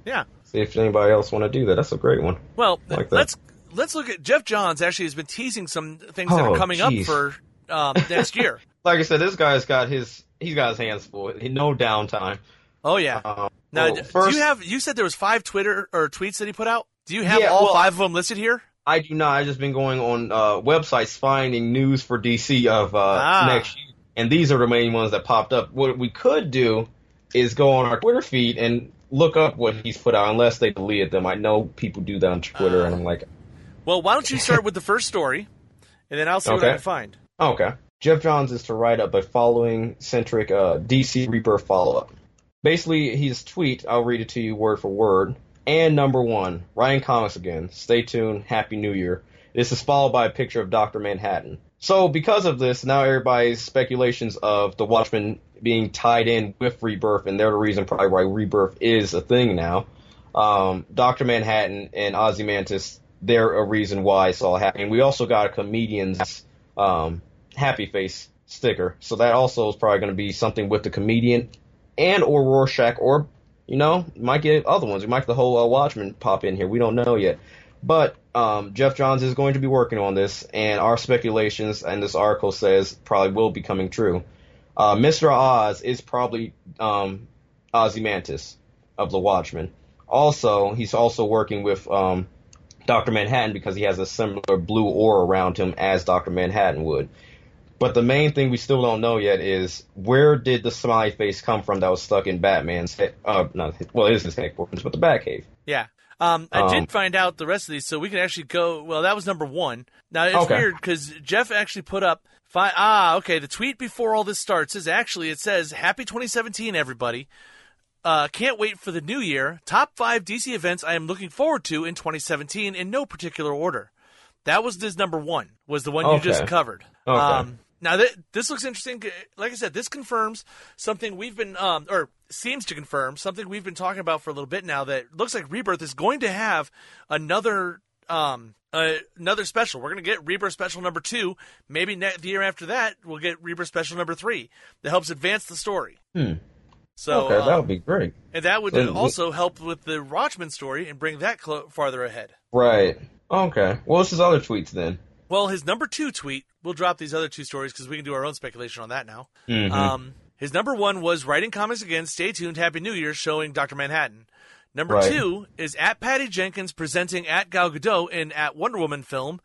Yeah. See if anybody else want to do that. That's a great one. Well, I like that. let's let's look at Jeff Johns. Actually, has been teasing some things that Oh, are coming geez. up for um, next year. Like I said, this guy's got his he's got his hands full. No downtime. Oh yeah. Um, now, well, do first, you have? You said there was five Twitter or tweets that he put out. Do you have Yeah, all well, five of them listed here? I do not. I've just been going on uh, websites finding news for D C of uh, Ah. next year, and these are the main ones that popped up. What we could do is go on our Twitter feed and look up what he's put out, unless they deleted them. I know people do that on Twitter, and I'm like, Well, why don't you start with the first story, and then I'll see what Okay. I can find. oh, okay. Jeff Johns is to write up a following centric uh, D C Rebirth follow-up. Basically, his tweet, I'll read it to you word for word. And number one, writing comics again. Stay tuned. Happy New Year. This is followed by a picture of Doctor Manhattan. So because of this, now everybody's speculations of the Watchmen being tied in with Rebirth, and they're the reason probably why Rebirth is a thing now. Um, Doctor Manhattan and Ozymandias, they're a reason why it's all happening. We also got a comedian's um, happy face sticker, so that also is probably going to be something with the comedian and or Rorschach, or, you know, might get other ones. We might get the whole uh, Watchmen pop in here. We don't know yet. But um, Jeff Johns is going to be working on this, and our speculations, and this article says, probably will be coming true. Uh, Mister Oz is probably um, Ozymandias of the Watchmen. Also, he's also working with um, Doctor Manhattan because he has a similar blue aura around him as Doctor Manhattan would. But the main thing we still don't know yet is, where did the smiley face come from that was stuck in Batman's head? Uh, not his, well, it is his headquarters, but the Batcave. Yeah. Um, I Um, did find out the rest of these, so we can actually go. Well, that was number one. Now, it's Okay. weird because Jeff actually put up. Fi- ah, okay. The tweet before all this starts is actually, it says, Happy twenty seventeen, everybody. Uh, can't wait for the new year. Top five D C events I am looking forward to in twenty seventeen in no particular order. That was his number one, was the one you just Okay. covered. Okay. Um, now, th- this looks interesting. Like I said, this confirms something we've been, um, or seems to confirm something we've been talking about for a little bit now, that looks like Rebirth is going to have another um, uh, another special. We're going to get Rebirth special number two. Maybe ne- the year after that, we'll get Rebirth special number three that helps advance the story. Hmm. So, okay, that um, would be great. and that would So- also help with the Watchmen story and bring that clo- farther ahead. Right. Okay. What's his other tweets then? Well, his number two tweet, we'll drop these other two stories because we can do our own speculation on that now. Mhm. Um, his number one was writing comics again. Stay tuned. Happy New Year, showing Doctor Manhattan. Number Right. two is at Patty Jenkins presenting at Gal Gadot in at Wonder Woman film.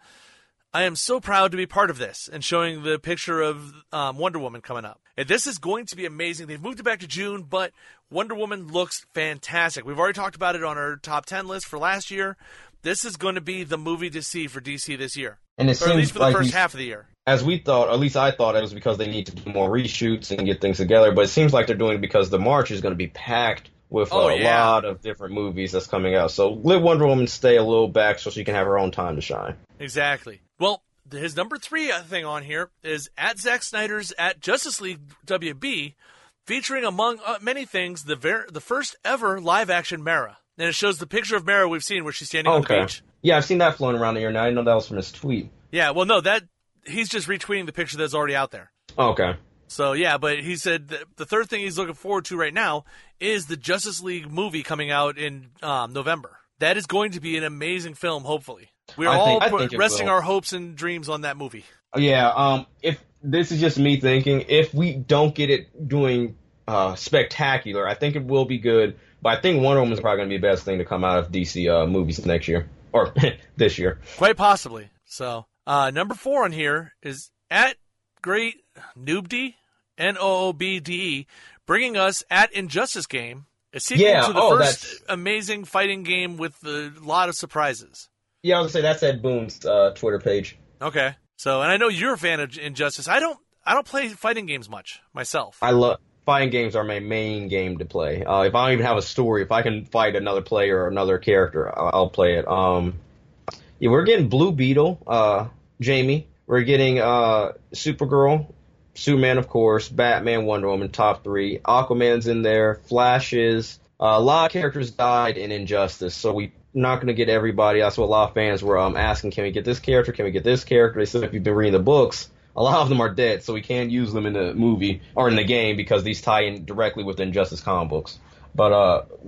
I am so proud to be part of this, and showing the picture of um, Wonder Woman coming up. And this is going to be amazing. They've moved it back to June, but Wonder Woman looks fantastic. We've already talked about it on our top ten list for last year. This is going to be the movie to see for D C this year. And it Or at seems least for the like first he's- half of the year. As we thought, at least I thought, it was because they need to do more reshoots and get things together. But it seems like they're doing it because the March is going to be packed with Oh, a yeah. lot of different movies that's coming out. So let Wonder Woman stay a little back so she can have her own time to shine. Exactly. Well, his number three thing on here is at Zack Snyder's at Justice League W B, featuring among uh, many things the ver- the first ever live action Mara. And it shows the picture of Mara we've seen where she's standing on the Okay. beach. Yeah, I've seen that floating around the air now. I didn't know that was from his tweet. Yeah, well, no, that he's just retweeting the picture that's already out there. Okay. So, yeah, but he said that the third thing he's looking forward to right now is the Justice League movie coming out in um, November. That is going to be an amazing film, hopefully. We're I all think- I put- think it resting will. our hopes and dreams on that movie. Yeah, um, if this is just me thinking, if we don't get it doing uh, spectacular, I think it will be good. But I think Wonder Woman is probably going to be the best thing to come out of D C uh, movies next year. Or this year. Quite possibly. So, uh, number four on here is at Great Noobd, N O O B D E, bringing us at Injustice Game, a sequel Yeah, to the oh, first that's- amazing fighting game with a lot of surprises. Yeah, I was going to say, that's Ed Boon's uh, Twitter page. Okay. So, and I know you're a fan of Injustice. I don't, I don't play fighting games much myself. I love fighting games are my main game to play. Uh, if I don't even have a story, if I can fight another player or another character, I'll, I'll play it. Um, yeah, we're getting Blue Beetle, uh, Jamie. We're getting uh, Supergirl, Superman, of course, Batman, Wonder Woman, top three. Aquaman's in there. Flash is. Uh, a lot of characters died in Injustice, so we're not going to get everybody. That's what a lot of fans were um, asking. Can we get this character? Can we get this character? They said if you've been reading the books, a lot of them are dead, so we can't use them in the movie or in the game because these tie in directly with the Injustice comic books. But uh, we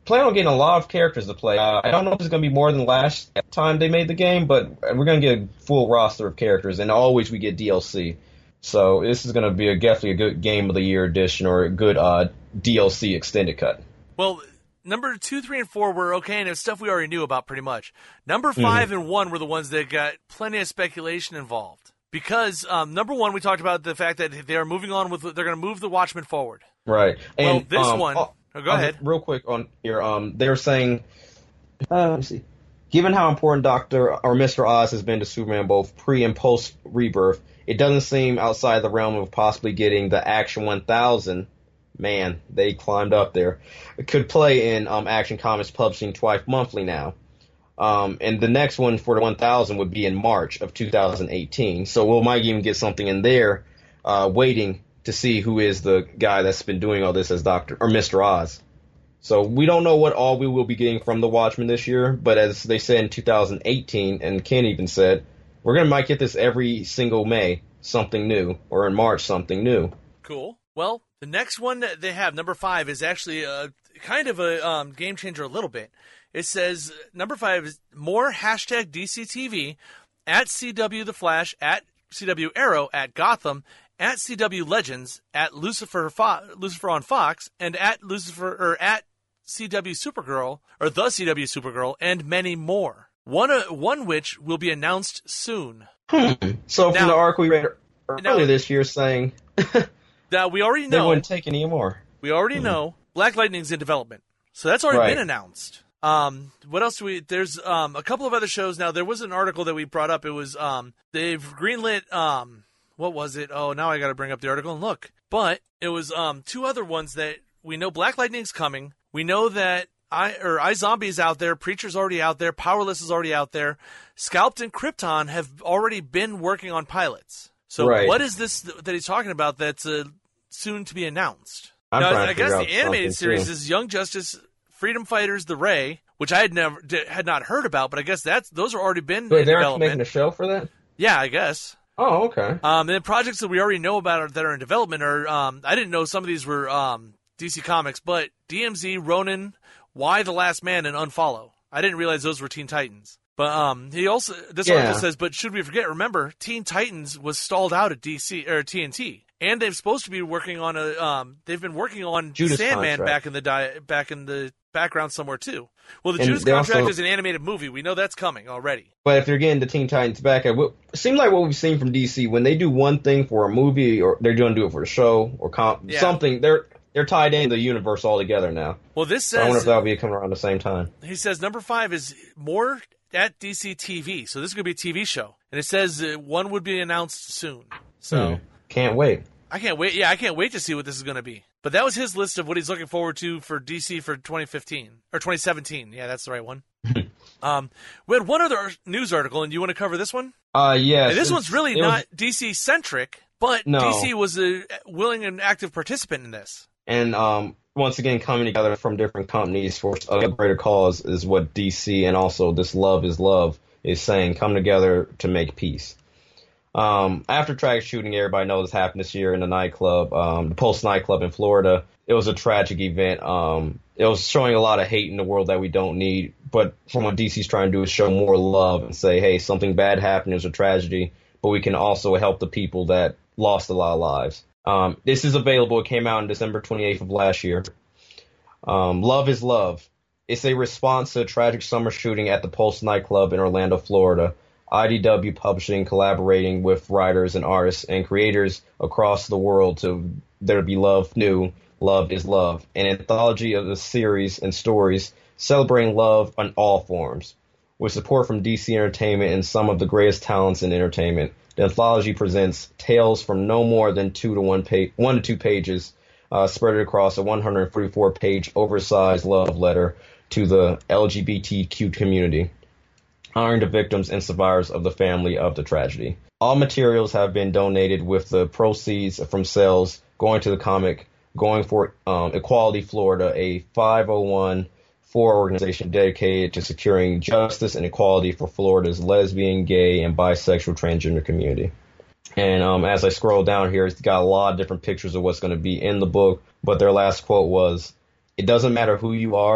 plan on getting a lot of characters to play. Uh, I don't know if it's going to be more than last time they made the game, but we're going to get a full roster of characters, and always we get D L C. So this is going to be a, definitely a good Game of the Year edition or a good uh, D L C extended cut. Well, number two, three, and four were okay, and it's stuff we already knew about pretty much. Number five mm-hmm. and one were the ones that got plenty of speculation involved. Because um, number one, we talked about the fact that they are moving on with, they're going to move the Watchmen forward. Right. And, well, this um, one, oh, oh, go ahead. Real quick on here, um, they're saying, uh, let me see. Given how important Doctor or Mister Oz has been to Superman both pre and post Rebirth, it doesn't seem outside the realm of possibly getting the Action one thousand. Man, they climbed up there. It could play in um, Action Comics publishing twice monthly now. Um, and the next one for the one thousand would be in March of two thousand eighteen. So we might even get something in there uh, waiting to see who is the guy that's been doing all this as Doctor or Mister Oz. So we don't know what all we will be getting from the Watchmen this year, but as they said in two thousand eighteen, and Ken even said, we're going to might get this every single May, something new, or in March, something new. Cool. Well, the next one that they have, number five, is actually a, kind of a um, game changer a little bit. It says, number five is more hashtag D C T V at C W The Flash, at C W Arrow, at Gotham, at C W Legends, at Lucifer Fo- Lucifer on Fox, and at Lucifer or at C W Supergirl, or the C W Supergirl, and many more. One uh, one which will be announced soon. Hmm. So now, from the arc we read earlier now, this year saying now we already know they wouldn't take any more. We already hmm. know Black Lightning's in development, so that's already right. been announced. Um, what else do we? There's um a couple of other shows now. There was an article that we brought up. It was um they've greenlit um what was it? Oh, now I got to bring up the article and look. But it was um two other ones that we know Black Lightning's coming. We know that I or iZombie's out there. Preacher's already out there. Powerless is already out there. Scalped and Krypton have already been working on pilots. So right. what is this that he's talking about that's uh, soon to be announced? I'm now, trying I to guess figure the out animated series too. is Young Justice, Freedom Fighters, The Ray, which I had never did, had not heard about, but I guess that's those are already been Wait, in they're development. making a show for that? Yeah, I guess. Oh, okay. Um, and then projects that we already know about are, that are in development are um, I didn't know some of these were um, D C Comics, but D M Z, Ronin, Why the Last Man, and Unfollow. I didn't realize those were Teen Titans. But um, he also this yeah. article says, but should we forget? Remember, Teen Titans was stalled out at D C or T N T, and they're supposed to be working on a. Um, they've been working on Judas Sandman contract. back in the di- back in the background somewhere too. Well, the And Judas they contract also- is an animated movie. We know that's coming already. But if they're getting the Teen Titans back, it, will, it seems like what we've seen from D C when they do one thing for a movie, or they're going to do it for a show or comp, Yeah. something. They're they're tied into the universe all together now. Well, this So I wonder says if that'll be coming around the same time. he says number five is more at D C T V. So this is going to be a T V show, and it says uh, one would be announced soon. So. Hmm. Can't wait. I can't wait. Yeah, I can't wait to see what this is going to be. But that was his list of what he's looking forward to for D C for twenty fifteen or twenty seventeen. Yeah, that's the right one. um, we had one other news article, and you want to cover this one? Uh, yes. And this it's- one's really it was- not D C centric, but No. D C was a willing and active participant in this. And um, once again, coming together from different companies for a greater cause is what D C and also this Love is Love is saying. Come together to make peace. Um, after tragic shooting, everybody knows happened this year in the nightclub, um, the Pulse nightclub in Florida. It was a tragic event. Um, it was showing a lot of hate in the world that we don't need. But from what D C's trying to do is show more love and say, hey, something bad happened. It was a tragedy, but we can also help the people that lost a lot of lives. Um, this is available. It came out on December twenty-eighth of last year. Um, Love is Love. It's a response to a tragic summer shooting at the Pulse nightclub in Orlando, Florida. I D W Publishing collaborating with writers and artists and creators across the world to There Be Love New, Love is Love, an anthology of the series and stories celebrating love on all forms. With support from D C Entertainment and some of the greatest talents in entertainment, the anthology presents tales from no more than two to one, pa- one to two pages, uh, spread across a one hundred forty-four page oversized love letter to the L G B T Q community, honoring the victims and survivors of the family of the tragedy. All materials have been donated with the proceeds from sales going to the comic Going for um, Equality Florida, a five oh one c four organization dedicated to securing justice and equality for Florida's lesbian, gay, and bisexual transgender community. And um, as I scroll down here, it's got a lot of different pictures of what's going to be in the book, but their last quote was, "It doesn't matter who you are,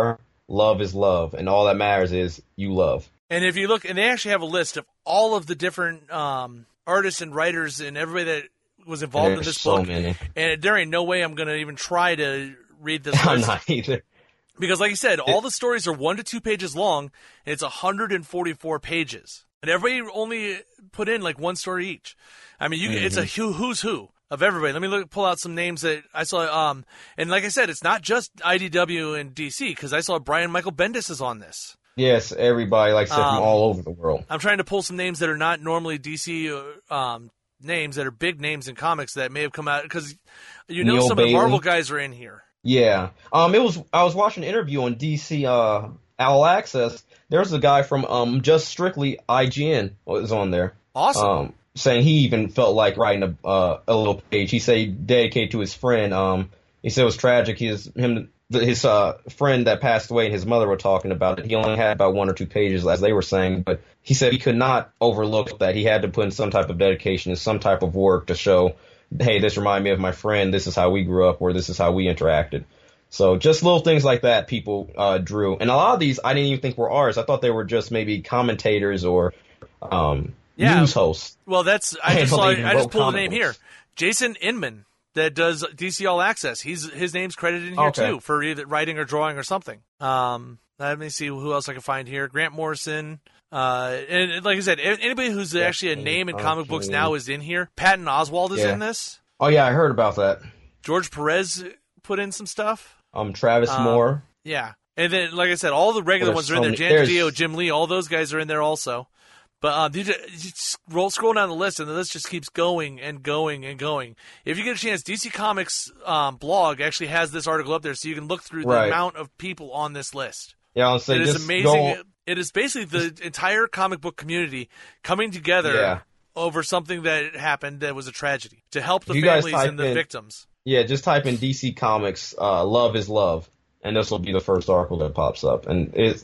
love is love, and all that matters is you love. And if you look, and they actually have a list of all of the different um, artists and writers and everybody that was involved in this so book. Many. And there ain't no way I'm going to even try to read this list. I'm not either. Because like you said, all the stories are one to two pages long, and it's one hundred forty-four pages. And everybody only put in like one story each. I mean, you, mm-hmm. it's a who, who's who of everybody. Let me look, pull out some names that I saw. Um, and like I said, it's not just I D W and D C, because I saw Brian Michael Bendis is on this. Yes, everybody, like I said, um, from all over the world. I'm trying to pull some names that are not normally D C um, names, that are big names in comics that may have come out, because you know Neil some Bailey. of the Marvel guys are in here. Yeah. Um, it was, I was watching an interview on D C uh, All Access. There's a guy from um, Just Strictly I G N was on there. Awesome. Um, saying he even felt like writing a uh, a little page. He said he dedicated to his friend. Um, he said it was tragic. His him his uh, friend that passed away and his mother were talking about it. He only had about one or two pages, as they were saying, but he said he could not overlook that. He had to put in some type of dedication and some type of work to show, hey, this reminded me of my friend. This is how we grew up, or this is how we interacted. So just little things like that people uh, drew. And a lot of these I didn't even think were artists. I thought they were just maybe commentators or um, yeah. news hosts. Well, that's I just saw, I just pulled the name books. here. Jason Inman, that does D C All Access. He's his name's credited in here okay. too for either writing or drawing or something. Um, let me see who else I can find here. Grant Morrison. Uh, and like I said, anybody who's yeah, actually a name in okay. comic books now is in here. Patton Oswalt is yeah. in this. Oh yeah, I heard about that. George Perez put in some stuff. Um, Travis um, Moore. Yeah, and then like I said, all the regular There's ones are so in there. many- Jan there's- Dio, Jim Lee, all those guys are in there also. But um, you just, you just scroll scroll down the list, and the list just keeps going and going and going. If you get a chance, D C Comics um, blog actually has this article up there, so you can look through the Right. amount of people on this list. Yeah, I'll say It is just amazing. go- It is basically the entire comic book community coming together Yeah. over something that happened that was a tragedy to help the You guys families type and the in- victims. Yeah, just type in D C Comics, uh, Love is Love, and this will be the first article that pops up. And it's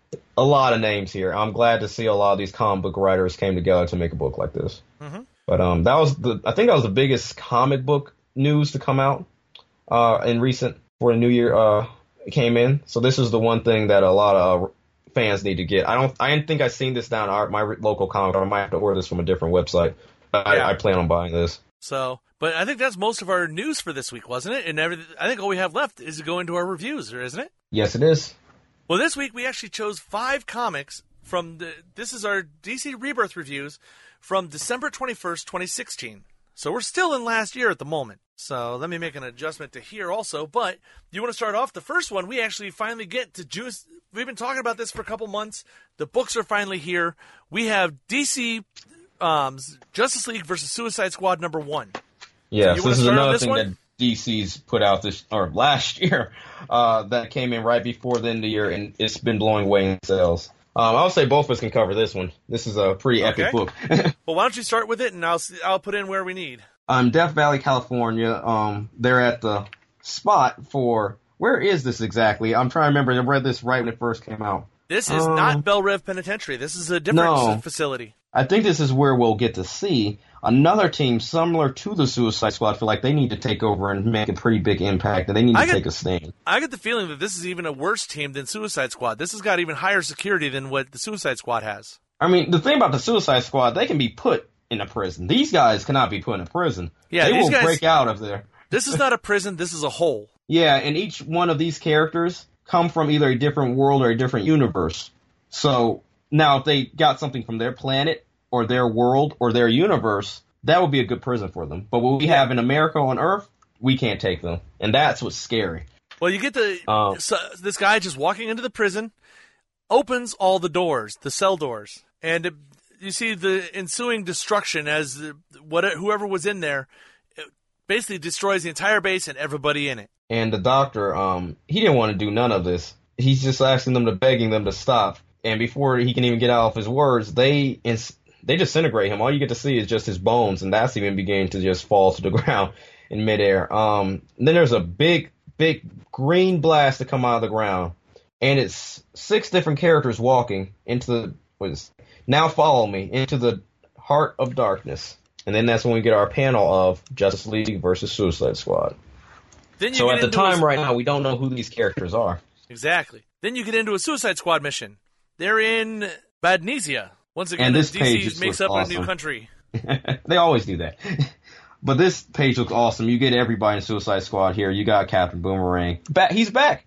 a lot of names here. I'm glad to see a lot of these comic book writers came together to make a book like this. Mm-hmm. But um, that was the I think that was the biggest comic book news to come out uh, in recent for the new year uh, came in. So this is the one thing that a lot of uh, fans need to get. I don't I didn't think I seen this down our my local comic. I might have to order this from a different website. But Yeah. I, I plan on buying this. So, but I think that's most of our news for this week, wasn't it? And every, I think all we have left is to go into our reviews, or isn't it? Yes, it is. Well, this week we actually chose five comics from the. This is our D C Rebirth reviews from December twenty-first, twenty sixteen. So we're still in last year at the moment. So let me make an adjustment to here also. But you want to start off? The first one we actually finally get to June. We've been talking about this for a couple months. The books are finally here. We have D C um, Justice League versus Suicide Squad number one. Yes, You wanna this is start on another this thing one? that D C's put out this or last year uh, that came in right before the end of the year, and it's been blowing away in sales. Um, I would say both of us can cover this one. This is a pretty epic Okay. book. Well, why don't you start with it, and I'll I'll put in where we need. um, Death Valley, California. Um, they're at the spot for where is this exactly? I'm trying to remember. I read this right when it first came out. This is Um, not Belle Rev Penitentiary. This is a different No. s- facility. I think this is where we'll get to see another team similar to the Suicide Squad. I feel like they need to take over and make a pretty big impact, and they need to I get- take a stand. I get the feeling that this is even a worse team than Suicide Squad. This has got even higher security than what the Suicide Squad has. I mean, the thing about the Suicide Squad, they can be put in a prison. These guys cannot be put in a prison. Yeah, they these will guys- break out of there. This is not a prison. This is a hole. Yeah, and each one of these characters come from either a different world or a different universe. So now if they got something from their planet or their world or their universe, that would be a good prison for them. But what we have in America on Earth, we can't take them. And that's what's scary. Well, you get the Um, so, this guy just walking into the prison, opens all the doors, the cell doors, and it, you see the ensuing destruction as the, what whoever was in there it basically destroys the entire base and everybody in it. And the doctor, um, he didn't want to do none of this. He's just asking them to, begging them to stop. And before he can even get out of his words, they ins- they disintegrate him. All you get to see is just his bones, and that's even beginning to just fall to the ground in midair. Um, then there's a big, big green blast to come out of the ground, and it's six different characters walking into the what is now follow me into the heart of darkness. And then that's when we get our panel of Justice League versus Suicide Squad. Then you So get at the into time a- right now, we don't know who these characters are. Exactly. Then you get into a Suicide Squad mission. They're in Badnesia. Once again, And this D page C makes looks up awesome. a new country. They always do that. But this page looks awesome. You get everybody in Suicide Squad here. You got Captain Boomerang. Back, he's back.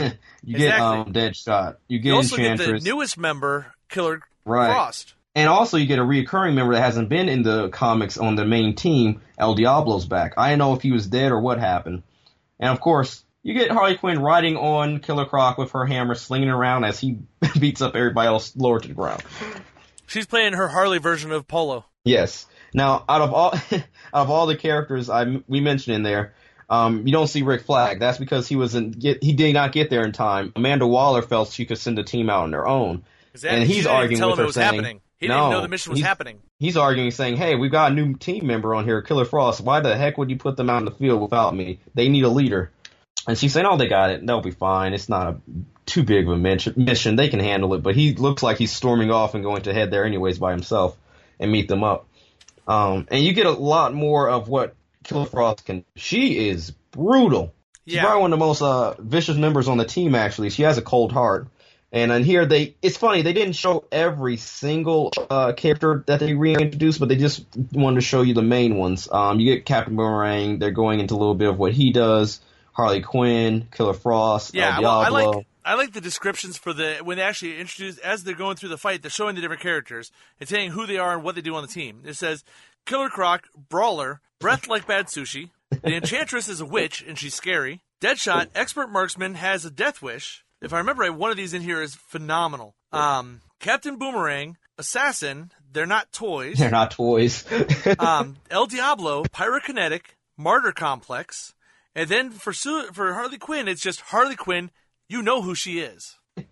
You get Exactly. um, Deadshot. You get You also Enchantress. get the newest member, Killer Right. Frost. And also you get a reoccurring member that hasn't been in the comics on the main team. El Diablo's back. I don't know if he was dead or what happened. And of course, you get Harley Quinn riding on Killer Croc with her hammer, slinging around as he beats up everybody else lower to the ground. She's playing her Harley version of Polo. Yes. Now, out of all out of all the characters I we mentioned in there, um, you don't see Rick Flag. That's because he wasn't get he did not get there in time. Amanda Waller felt she could send a team out on their own, Exactly. and She he's didn't even arguing tell with him her it was saying, happening. He no, didn't even know the mission was he's- happening. He's arguing, saying, "Hey, we've got a new team member on here, Killer Frost. Why the heck would you put them out in the field without me? They need a leader." And she's saying, "Oh, they got it. They'll be fine. It's not a too big of a mission. mission. They can handle it." But he looks like he's storming off and going to head there anyways by himself and meet them up. Um, and you get a lot more of what Killer Frost can. She is brutal. She's Yeah. probably one of the most uh, vicious members on the team. Actually, she has a cold heart. And in here, they it's funny, they didn't show every single uh, character that they reintroduced, but they just wanted to show you the main ones. Um, you get Captain Boomerang, they're going into a little bit of what he does, Harley Quinn, Killer Frost, Yeah, El well, I Diablo. like I like the descriptions for the when they actually introduce as they're going through the fight. They're showing the different characters and saying who they are and what they do on the team. It says Killer Croc, brawler, breath like bad sushi. The Enchantress is a witch and she's scary. Deadshot, expert marksman, has a death wish. If I remember right, one of these in here is phenomenal. Um, Captain Boomerang, assassin. They're not toys. They're not toys. um, El Diablo, pyrokinetic, martyr complex, and then for Su- for Harley Quinn, it's just Harley Quinn. You know who she is.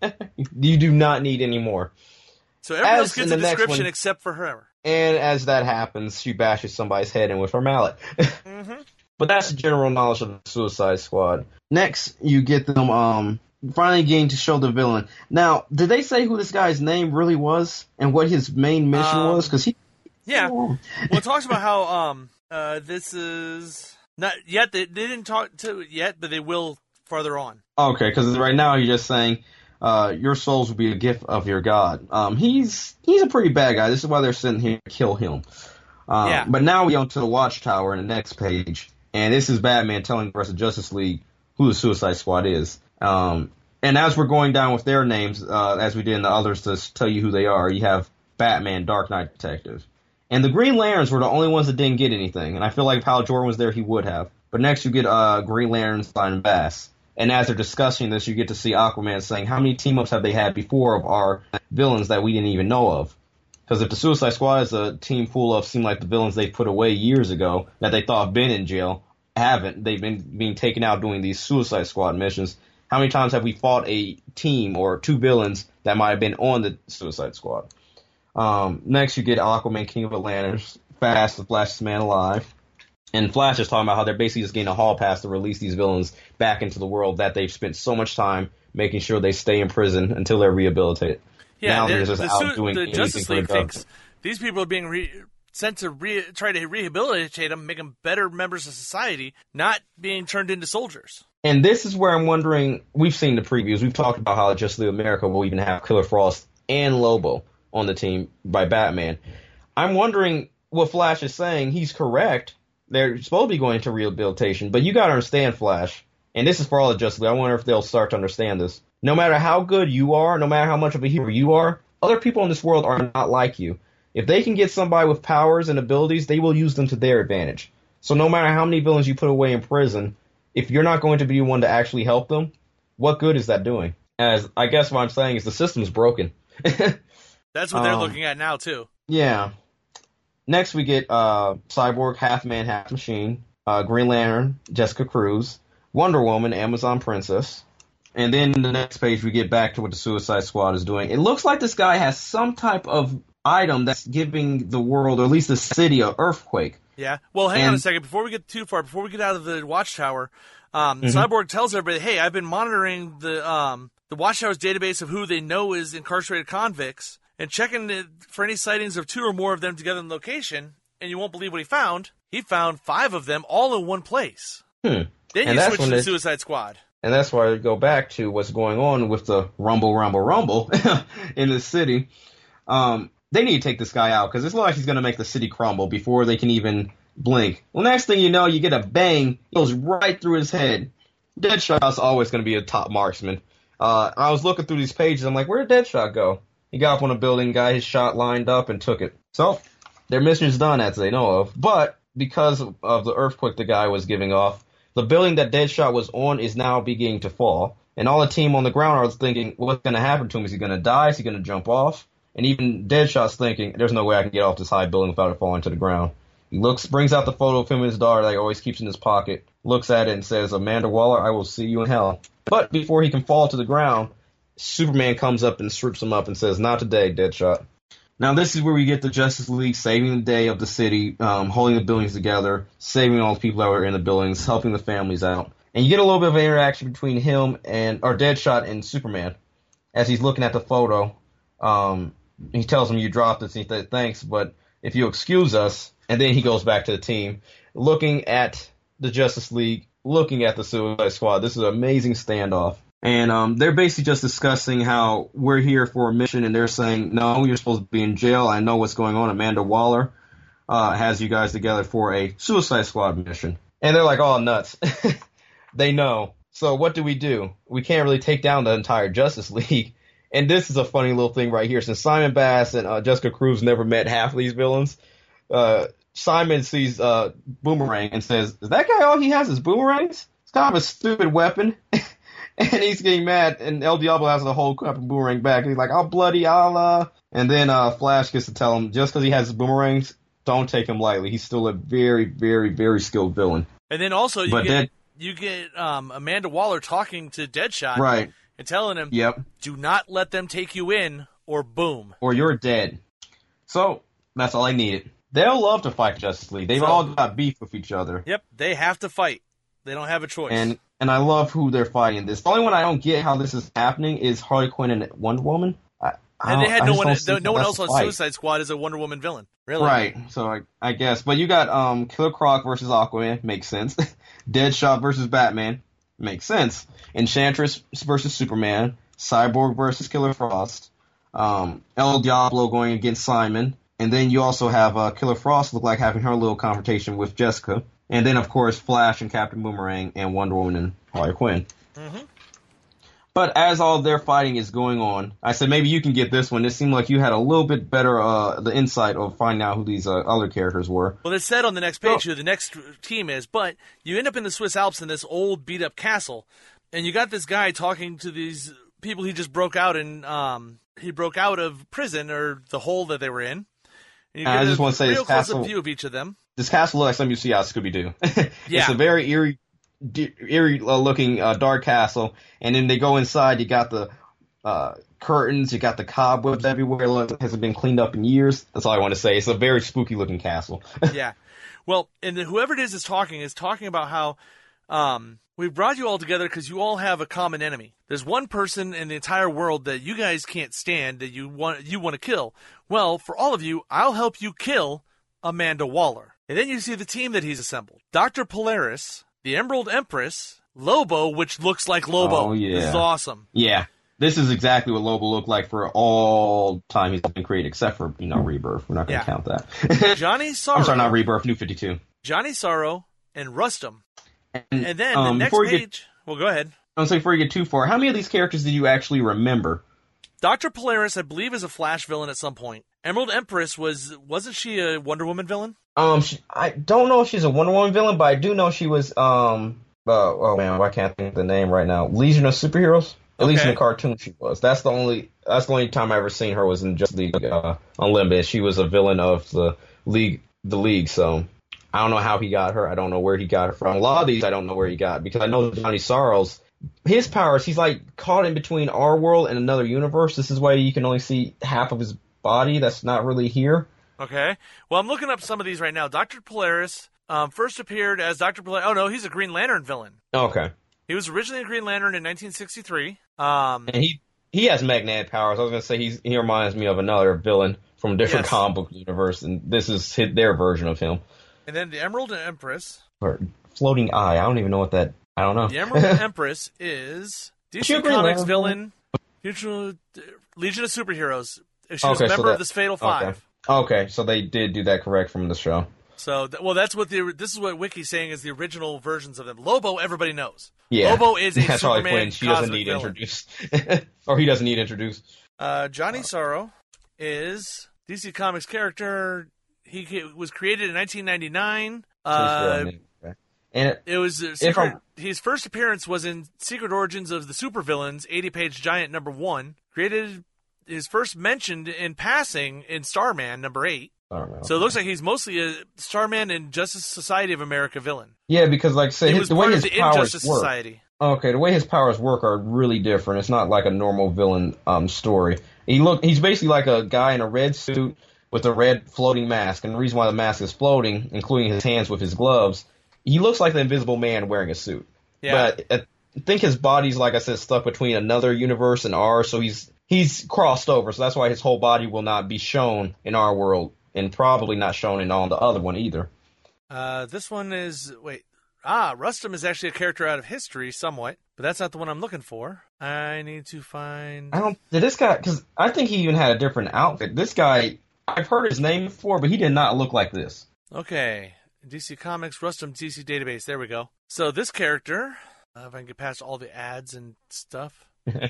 You do not need any more. So everyone else As in gets the a next description one- except for her. And as that happens, she bashes somebody's head in with her mallet. Mm-hmm. But that's the general knowledge of the Suicide Squad. Next, you get them um finally getting to show the villain. Now, did they say who this guy's name really was and what his main mission Um, was? Because he, Yeah. Well, it talks about how um uh this is not yet. They, they didn't talk to it yet, but they will farther on. okay, because right now you're just saying, uh, your souls will be a gift of your god. Um, he's he's a pretty bad guy. This is why they're sitting here to kill him. Um, Yeah. But now we go to the Watchtower in the next page, and this is Batman telling the rest of Justice League who the Suicide Squad is. Um, and as we're going down with their names, uh, as we did in the others to s- tell you who they are, you have Batman, Dark Knight Detective. And the Green Lanterns were the only ones that didn't get anything, and I feel like if Hal Jordan was there, he would have. But next you get uh, Green Lantern, Simon Bass. And as they're discussing this, you get to see Aquaman saying, how many team-ups have they had before of our villains that we didn't even know of? Because if the Suicide Squad is a team full of, seem like the villains they put away years ago, that they thought have been in jail, haven't. They've been being taken out doing these Suicide Squad missions. How many times have we fought a team or two villains that might have been on the Suicide Squad? Um, next, you get Aquaman, King of Atlantis, Fast, the fastest man alive. And Flash is talking about how they're basically just getting a hall pass to release these villains back into the world that they've spent so much time making sure they stay in prison until they're rehabilitated. Yeah, now the, they're just the, out su- doing the anything Justice for the League government. thinks these people are being re- sent to re- try to rehabilitate them, make them better members of society, not being turned into soldiers. And this is where I'm wondering, we've seen the previews, we've talked about how Justice League America will even have Killer Frost and Lobo on the team by Batman. I'm wondering what Flash is saying. He's correct. They're supposed to be going to rehabilitation, but you got to understand, Flash, and this is for all of Justice League. I wonder if they'll start to understand this. No matter how good you are, no matter how much of a hero you are, other people in this world are not like you. If they can get somebody with powers and abilities, they will use them to their advantage. So no matter how many villains you put away in prison, if you're not going to be one to actually help them, what good is that doing? As I guess what I'm saying is the system's broken. That's what they're Um, looking at now, too. Yeah. Next we get uh, Cyborg, half man, half machine, uh, Green Lantern, Jessica Cruz, Wonder Woman, Amazon Princess. And then the next page we get back to what the Suicide Squad is doing. It looks like this guy has some type of item that's giving the world, or at least the city, an earthquake. Yeah. Well, hang on And- a second. Before we get too far, before we get out of the Watchtower, um, Mm-hmm. Cyborg tells everybody, hey, I've been monitoring the um, the Watchtower's database of who they know is incarcerated convicts and checking it for any sightings of two or more of them together in location, and you won't believe what he found. He found five of them all in one place. Hmm. Then And you that's switch when to the they- Suicide Squad. And that's why I go back to what's going on with the rumble, rumble, rumble in the city. Um, they need to take this guy out because it's like he's going to make the city crumble before they can even blink. Well, next thing you know, you get a bang, it goes right through his head. Deadshot's always going to be a top marksman. Uh, I was looking through these pages, I'm like, where did Deadshot go? He got up on a building, got his shot lined up, and took it. So, their mission's done, as they know of. But, because of the earthquake the guy was giving off, the building that Deadshot was on is now beginning to fall. And all the team on the ground are thinking, what's going to happen to him? Is he going to die? Is he going to jump off? And even Deadshot's thinking, there's no way I can get off this high building without it falling to the ground. He looks, brings out the photo of him and his daughter that he always keeps in his pocket, looks at it and says, Amanda Waller, I will see you in hell. But before he can fall to the ground, Superman comes up and strips him up and says, not today, Deadshot. Now this is where we get the Justice League saving the day of the city, um, holding the buildings together, saving all the people that were in the buildings, helping the families out. And you get a little bit of an interaction between him and, or Deadshot and Superman. As he's looking at the photo, um, he tells him you dropped it, and he says, thanks, but if you excuse us, and then he goes back to the team, looking at the Justice League, looking at the Suicide Squad. This is an amazing standoff. And um, they're basically just discussing how we're here for a mission, and they're saying, no, you're supposed to be in jail. I know what's going on. Amanda Waller uh, has you guys together for a Suicide Squad mission. And they're like, oh, nuts. They know. So what do we do? We can't really take down the entire Justice League. And this is a funny little thing right here. Since Simon Bass and uh, Jessica Cruz never met half of these villains, uh, Simon sees uh, Boomerang and says, is that guy all he has is boomerangs? It's kind of a stupid weapon. And he's getting mad, and El Diablo has the whole crap of boomerang back. He's like, oh, bloody Allah. And then uh, Flash gets to tell him, just because he has boomerangs, don't take him lightly. He's still a very, very, very skilled villain. And then also you but get Dead- you get um, Amanda Waller talking to Deadshot, right, and telling him, yep, do not let them take you in, or boom. Or you're dead. So, that's all I needed. They'll love to fight Justice League. They've So- all got beef with each other. Yep, they have to fight. They don't have a choice. And and I love who they're fighting this. The only one I don't get how this is happening is Harley Quinn and Wonder Woman. I, I and they don't- had I no just one. don't see No, no how one that's else a on fight. Suicide Squad is a Wonder Woman villain. Really? Right. So I, I guess, but you got um Killer Croc versus Aquaman, makes sense. Deadshot versus Batman, makes sense. Enchantress versus Superman, Cyborg versus Killer Frost, um El Diablo going against Simon, and then you also have uh, Killer Frost look like having her little confrontation with Jessica, and then of course Flash and Captain Boomerang and Wonder Woman and Harley Quinn. Mm-hmm. But as all their fighting is going on, I said maybe you can get this one. It seemed like you had a little bit better uh, the insight of finding out who these uh, other characters were. Well, it said on the next page who the next team is, but you end up in the Swiss Alps in this old beat-up castle, and you got this guy talking to these people he just broke out in. Um, he broke out of prison or the hole that they were in. And you And I get just a want to say real this castle, close-up view of each of them. This castle looks like something you see out of Scooby-Doo. Yeah. It's a very eerie, de- eerie uh, looking uh, dark castle, and then they go inside. You got the uh, curtains, you got the cobwebs everywhere. It looks- hasn't been cleaned up in years. That's all I want to say. It's a very spooky looking castle. Yeah. Well, and whoever it is is talking is talking about how um, we brought you all together because you all have a common enemy. There's one person in the entire world that you guys can't stand that you want you want to kill. Well, for all of you, I'll help you kill Amanda Waller. And then you see the team that he's assembled. Doctor Polaris, the Emerald Empress, Lobo, which looks like Lobo. Oh, yeah. This is awesome. Yeah. This is exactly what Lobo looked like for all time he's been created, except for, you know, Rebirth. We're not going to Yeah. count that. Johnny Sorrow. I'm sorry, not Rebirth, New fifty-two. Johnny Sorrow and Rustum. And, And then um, the next before page... you get, well, go ahead. I'm saying before you get too far, how many of these characters did you actually remember? Doctor Polaris, I believe, is a Flash villain at some point. Emerald Empress was wasn't she a Wonder Woman villain? Um, she, I don't know if she's a Wonder Woman villain, but I do know she was, um, uh, oh man, I can't think of the name right now. Legion of Superheroes? At least in Okay. the cartoon she was. That's the only, that's the only time I ever seen her was in Just League, uh, Unlimited. She was a villain of the League, the League, so I don't know how he got her. I don't know where he got her from. A lot of these I don't know where he got, because I know Johnny Sorrows, his powers, he's like caught in between our world and another universe. This is why you can only see half of his body that's not really here. Okay. Well, I'm looking up some of these right now. Doctor Polaris um, first appeared as Doctor Polaris. Oh, no, he's a Green Lantern villain. Okay. He was originally a Green Lantern in nineteen sixty-three. Um, And he he has magnetic powers. I was gonna say he's he reminds me of another villain from a different Yes. comic book universe, and this is his, their version of him. and then the Emerald Empress. Or floating eye. I don't even know what that I don't know. The Emerald Empress is D C Comics villain, future Legion of Superheroes. She was Okay, a so member that- of this Fatal Five. Okay. okay, so they did do that correct from the show. So, th- well, that's what the this is what Wiki's saying is the original versions of them. Lobo, everybody knows. Yeah, Lobo is a that's Harley Superman Quinn. She doesn't cosmic need villain. introduced, or he doesn't need introduced. Uh, Johnny Sorrow is D C Comics character. He ca- was created in nineteen ninety-nine. Uh, Okay. And it, it was a secret, his first appearance was in Secret Origins of the Supervillains, eighty-page giant number one. Created his first mentioned in passing in Starman number eight. I don't know. So it looks like he's mostly a Starman and Justice Society of America villain. Yeah, because like say He his, was the part way of his the powers Injustice work. Society. Okay, the way his powers work are really different. It's not like a normal villain um story. He look he's basically like a guy in a red suit with a red floating mask, and the reason why the mask is floating, including his hands with his gloves, he looks like the Invisible Man wearing a suit. Yeah. But uh, I think his body's, like I said, stuck between another universe and ours, so he's he's crossed over. So that's why his whole body will not be shown in our world, and probably not shown in on the other one either. Uh, this one is wait. Ah, Rustum is actually a character out of history, somewhat, but that's not the one I'm looking for. I need to find. I don't. Did this guy? Because I think he even had a different outfit. This guy, I've heard his name before, but he did not look like this. Okay, D C Comics Rustum D C database. There we go. So this character, uh, if I can get past all the ads and stuff.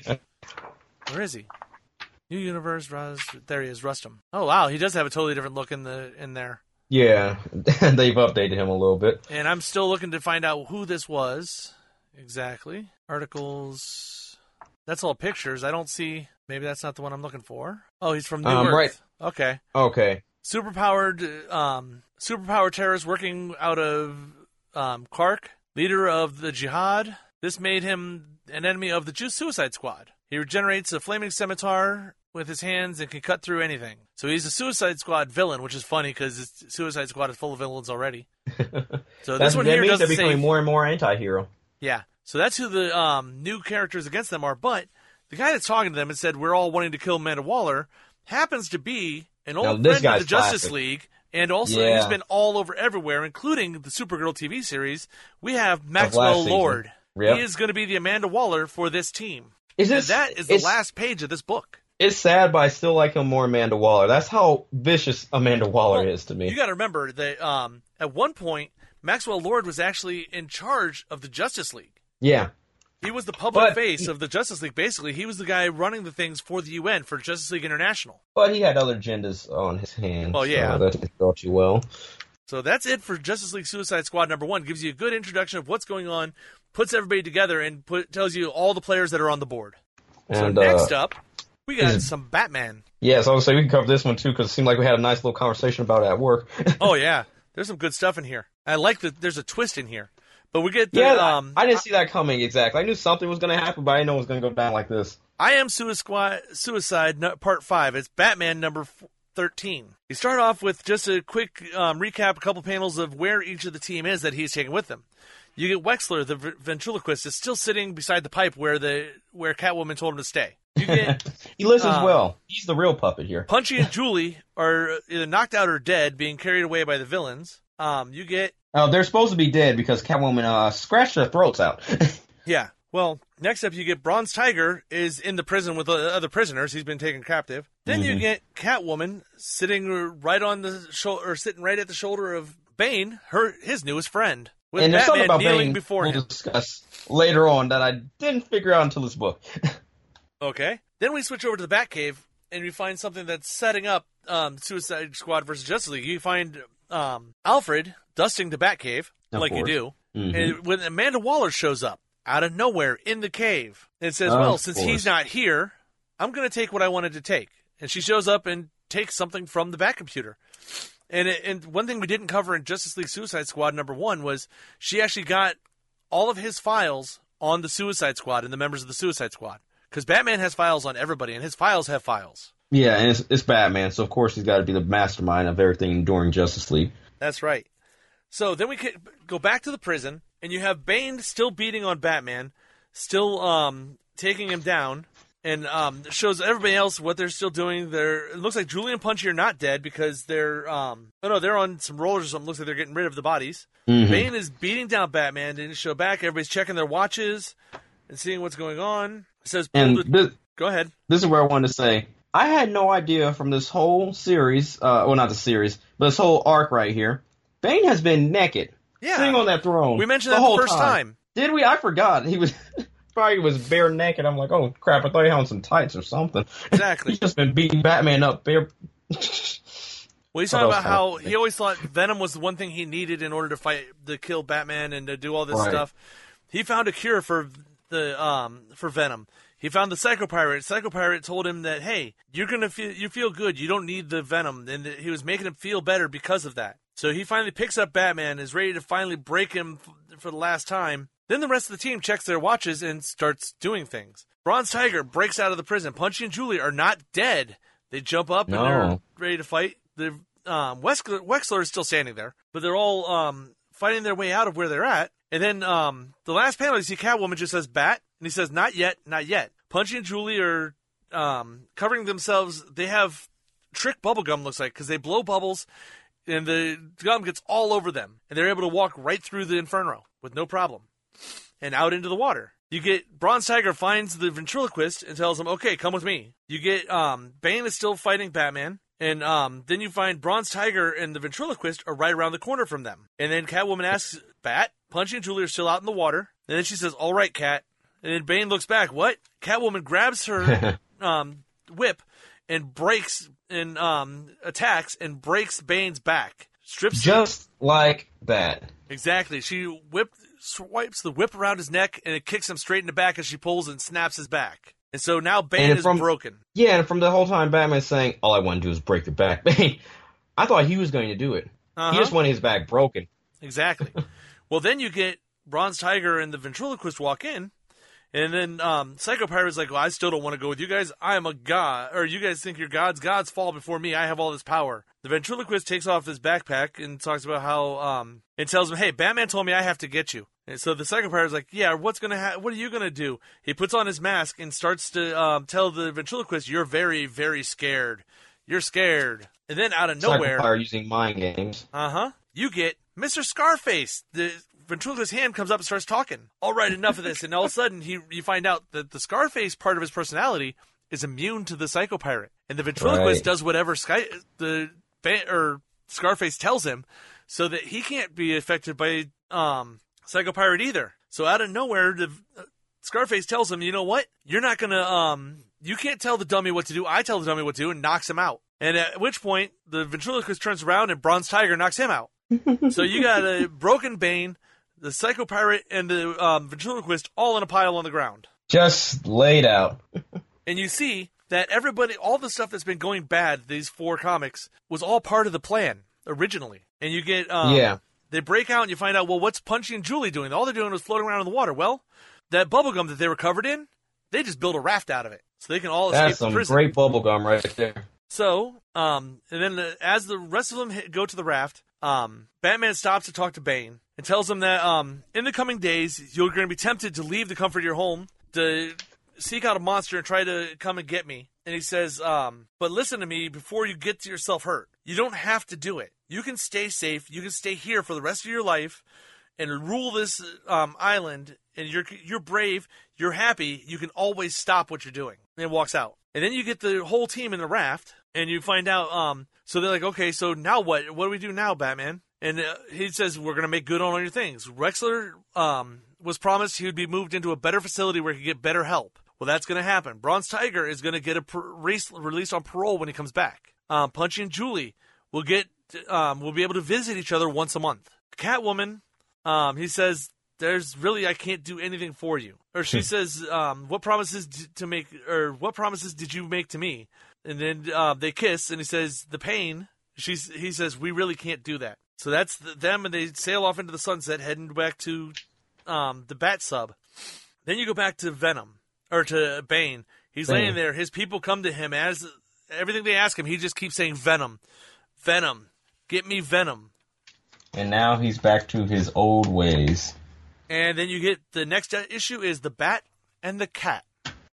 Where is he? New Universe, Rus. There he is, Rustum. Oh wow, he does have a totally different look in the in there. Yeah, they've updated him a little bit. And I'm still looking to find out who this was exactly. Articles. That's all pictures. I don't see. Maybe that's not the one I'm looking for. Oh, he's from New Um, Earth. right. Okay. Okay. Superpowered, um, superpowered terrorist working out of um, Clark, leader of the Jihad. This made him an enemy of the Ju- Suicide Squad. He regenerates a flaming scimitar with his hands and can cut through anything. So he's a Suicide Squad villain, which is funny because Suicide Squad is full of villains already. So this That's, one that here means they're doesn't becoming say. more and more anti-hero. Yeah. So that's who the um, new characters against them are. But the guy that's talking to them and said we're all wanting to kill Amanda Waller happens to be an old Now, this friend of guy's the Justice classic. League, and also Yeah. he's been all over everywhere, including the Supergirl T V series. We have Maxwell season. Lord. Yep. He is going to be the Amanda Waller for this team. Is And this, that is the it's, last page of this book. It's sad, but I still like him more Amanda Waller. That's how vicious Amanda Waller Well, is to me. You got to remember that um, at one point, Maxwell Lord was actually in charge of the Justice League. Yeah. He was the public But face he- of the Justice League, basically. He was the guy running the things for the U N, for Justice League International. But he had other agendas on his hands. Well, yeah. So that didn't go too well. So that's it for Justice League Suicide Squad number one. Gives you a good introduction of what's going on, puts everybody together, and put, tells you all the players that are on the board. So And, next uh, up, we got is- some Batman. Yeah, so I would say we can cover this one too, because it seemed like we had a nice little conversation about it at work. Oh, yeah. There's some good stuff in here. I like that there's a twist in here. But we get the, yeah, um, I didn't see that coming exactly. I knew something was going to happen, but I didn't know it was going to go down like this. I Am Suicide, Suicide no- Part five. It's Batman number f- thirteen. You start off with just a quick um, recap, a couple panels of where each of the team is that he's taking with them. You get Wexler, the v- ventriloquist, is still sitting beside the pipe where the where Catwoman told him to stay. You get He listens um, well. He's the real puppet here. Punchy and Julie are either knocked out or dead, being carried away by the villains. Um, you get Uh, they're supposed to be dead because Catwoman uh, scratched their throats out. yeah. Well, next up you get Bronze Tiger is in the prison with the other prisoners. He's been taken captive. Then you get Catwoman sitting right on the shoulder, or sitting right at the shoulder of Bane, her his newest friend, with and there's something Batman about kneeling Bane before we'll him. discuss later on that I didn't figure out until this book. Okay. Then we switch over to the Batcave, and we find something that's setting up um, Suicide Squad versus Justice League. You find um, Alfred dusting the Batcave, Of like course. you do, Mhm. and when Amanda Waller shows up out of nowhere in the cave and says, Of well, since course. he's not here, I'm going to take what I wanted to take. And she shows up and takes something from the Bat computer. And, it, and one thing we didn't cover in Justice League Suicide Squad number one was she actually got all of his files on the Suicide Squad and the members of the Suicide Squad. Because Batman has files on everybody, and his files have files. Yeah, and it's, it's Batman, so of course he's got to be the mastermind of everything during Justice League. That's right. So then we could go back to the prison, and you have Bane still beating on Batman, still um, taking him down, and um, it shows everybody else what they're still doing. They're, it looks like Julie and Punchy are not dead because they're um, oh no, they're on some rollers or something. Looks like they're getting rid of the bodies. Mm-hmm. Bane is beating down Batman. Didn't show back. Everybody's checking their watches and seeing what's going on. It says, and the, this, go ahead. This is where I wanted to say, I had no idea from this whole series, uh, well, not the series, but this whole arc right here, Bane has been naked, yeah. sitting on that throne. We mentioned the that whole the first time. time. Did we? I forgot. He was probably was bare naked. I'm like, oh crap! I thought he had on some tights or something. Exactly. He's just been beating Batman up bare. Well, he's talking about how he always thought Venom was the one thing he needed in order to fight, to kill Batman and to do all this right. stuff. He found a cure for the um for Venom. He found the Psycho Pirate. Psycho Pirate told him that, hey, you're gonna feel you feel good. You don't need the Venom, and he was making him feel better because of that. So he finally picks up Batman, is ready to finally break him f- for the last time. Then the rest of the team checks their watches and starts doing things. Bronze Tiger breaks out of the prison. Punchy and Julie are not dead. They jump up no. and they're ready to fight. The um, Wexler, Wexler is still standing there, but they're all um, fighting their way out of where they're at. And then um, the last panel, you see Catwoman just says bat, and he says, not yet, not yet. Punchy and Julie are um, covering themselves. They have trick bubble gum, looks like, because they blow bubbles, and the gum gets all over them. And they're able to walk right through the Inferno with no problem and out into the water. You get Bronze Tiger finds the ventriloquist and tells him, okay, come with me. You get um, Bane is still fighting Batman. And um, then you find Bronze Tiger and the ventriloquist are right around the corner from them. And then Catwoman asks, Bat? Punchy and Julie are still out in the water. And then she says, all right, Cat. And then Bane looks back. What? Catwoman grabs her um, whip and breaks and um, attacks and breaks Bane's back. Strips Just him. like that. Exactly. She whip, swipes the whip around his neck and it kicks him straight in the back as she pulls and snaps his back. And so now Bane and is from, broken. Yeah, and from the whole time Batman's saying, all I want to do is break the back. Bane, I thought he was going to do it. Uh-huh. He just wanted his back broken. Exactly. Well, then you get Bronze Tiger and the ventriloquist walk in, and then um, Psycho Pirate's like, well, I still don't want to go with you guys. I am a god. Or you guys think you're gods. Gods fall before me. I have all this power. The ventriloquist takes off his backpack and talks about how, um, it tells him, hey, Batman told me I have to get you. And so the Psycho Pirate's like, yeah, what's gonna ha- what are you going to do? He puts on his mask and starts to um, tell the ventriloquist, you're very, very scared. You're scared. And then out of nowhere... Psycho Pirate using mind games. Uh-huh. You get Mister Scarface. The ventriloquist's hand comes up and starts talking. All right, enough of this. And all of a sudden, he you find out that the Scarface part of his personality is immune to the Psycho Pirate. And the ventriloquist right. does whatever Sky, the or Scarface tells him so that he can't be affected by um, Psycho Pirate either. So out of nowhere, the uh, Scarface tells him, you know what? You're not going to, um, you can't tell the dummy what to do. I tell the dummy what to do, and knocks him out. And at which point, the ventriloquist turns around and Bronze Tiger knocks him out. So you got a broken Bane, the Psycho Pirate, and the um, ventriloquist all in a pile on the ground. Just laid out. And you see that everybody, all the stuff that's been going bad, these four comics, was all part of the plan originally. And you get, um, yeah. they break out and you find out, well, what's Punchy and Julie doing? All they're doing was floating around in the water. Well, that bubblegum that they were covered in, they just built a raft out of it. So they can all escape That's the some prison. great bubblegum right there. So, um, and then uh, as the rest of them hit, go to the raft, um, Batman stops to talk to Bane and tells him that um, in the coming days, you're going to be tempted to leave the comfort of your home to seek out a monster and try to come and get me. And he says, um, but listen to me before you get to yourself hurt. You don't have to do it. You can stay safe. You can stay here for the rest of your life and rule this um, island. And you're you're brave. You're happy. You can always stop what you're doing. And he walks out. And then you get the whole team in the raft, and you find out, um, so they're like, okay, so now what? What do we do now, Batman? And uh, he says, we're going to make good on all your things. Wexler um, was promised he would be moved into a better facility where he could get better help. Well, that's going to happen. Bronze Tiger is going to get a per- race, released on parole when he comes back. Um, Punchy and Julie will get, um, will be able to visit each other once a month. Catwoman, um, he says, there's really, I can't do anything for you. Or she says, um, what promises d- to make, or what promises did you make to me? And then uh, they kiss, and he says, the pain. She's, he says, we really can't do that. So that's the, them, and they sail off into the sunset, heading back to um, the Bat Sub. Then you go back to Venom, or to Bane. He's Bane. laying there. His people come to him. As everything they ask him, he just keeps saying, Venom, Venom, get me Venom. And now he's back to his old ways. And then you get the next issue is the Bat and the Cat.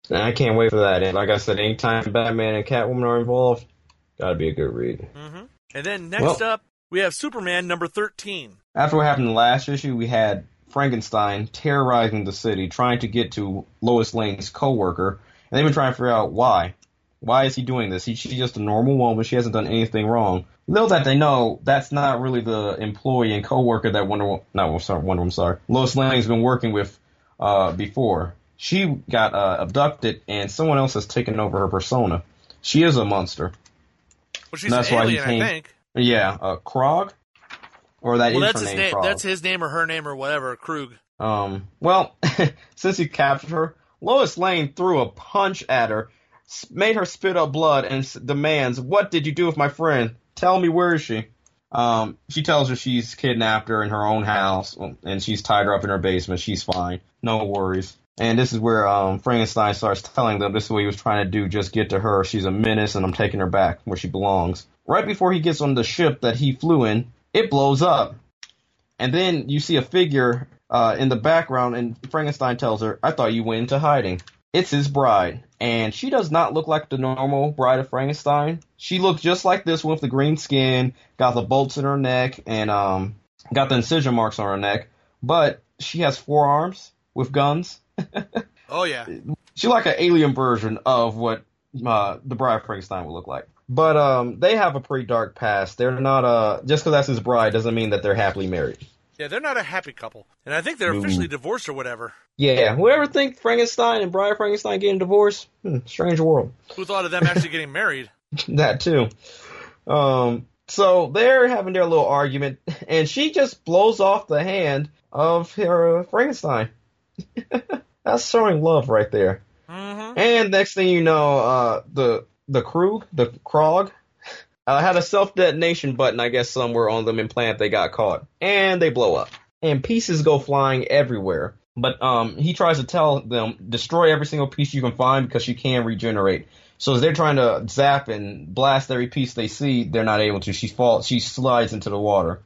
And I can't wait for that. And like I said, anytime Batman and Catwoman are involved, gotta be a good read. Mm-hmm. And then next well, up, we have Superman number thirteen. After what happened in the last issue, we had Frankenstein terrorizing the city, trying to get to Lois Lane's co-worker, and they've been trying to figure out why. Why is he doing this? He, she's just a normal woman. She hasn't done anything wrong. Little that they know, that's not really the employee and co-worker that Wonder Woman, no, sorry, Wonder Woman, sorry, Lois Lane's been working with uh, before. She got uh, abducted, and someone else has taken over her persona. She is a monster. Well, she's an alien, came, I think. Yeah, uh, Krog? Or that well, is that's her his name, name. Krog. That's his name or her name or whatever, Krug. Um, well, since he captured her, Lois Lane threw a punch at her, made her spit up blood, and s- demands, "What did you do with my friend? Tell me, where is she?" Um, she tells her she's kidnapped her in her own house, and she's tied her up in her basement. She's fine. No worries. And this is where um, Frankenstein starts telling them this is what he was trying to do, just get to her. She's a menace, and I'm taking her back where she belongs. Right before he gets on the ship that he flew in, it blows up. And then you see a figure uh, in the background, and Frankenstein tells her, "I thought you went into hiding." It's his bride. And she does not look like the normal bride of Frankenstein. She looks just like this one with the green skin, got the bolts in her neck, and um, got the incision marks on her neck. But she has four arms with guns. Oh, yeah. She's like an alien version of what uh, the bride of Frankenstein would look like. But um, they have a pretty dark past. They're not, uh, just because that's his bride doesn't mean that they're happily married. Yeah, they're not a happy couple. And I think they're officially divorced or whatever. Yeah, whoever think Frankenstein and Bride of Frankenstein getting divorced? Hmm, strange world. Who thought of them actually getting married? That too. Um, so they're having their little argument, and she just blows off the hand of her uh, Frankenstein. That's showing love right there. Mm-hmm. And next thing you know, uh, the the Krug, the Krog, uh, had a self-detonation button, I guess, somewhere on them implant. They got caught, and they blow up, and pieces go flying everywhere. But um, he tries to tell them, destroy every single piece you can find because you can regenerate. So as they're trying to zap and blast every piece they see, they're not able to. She falls, she slides into the water.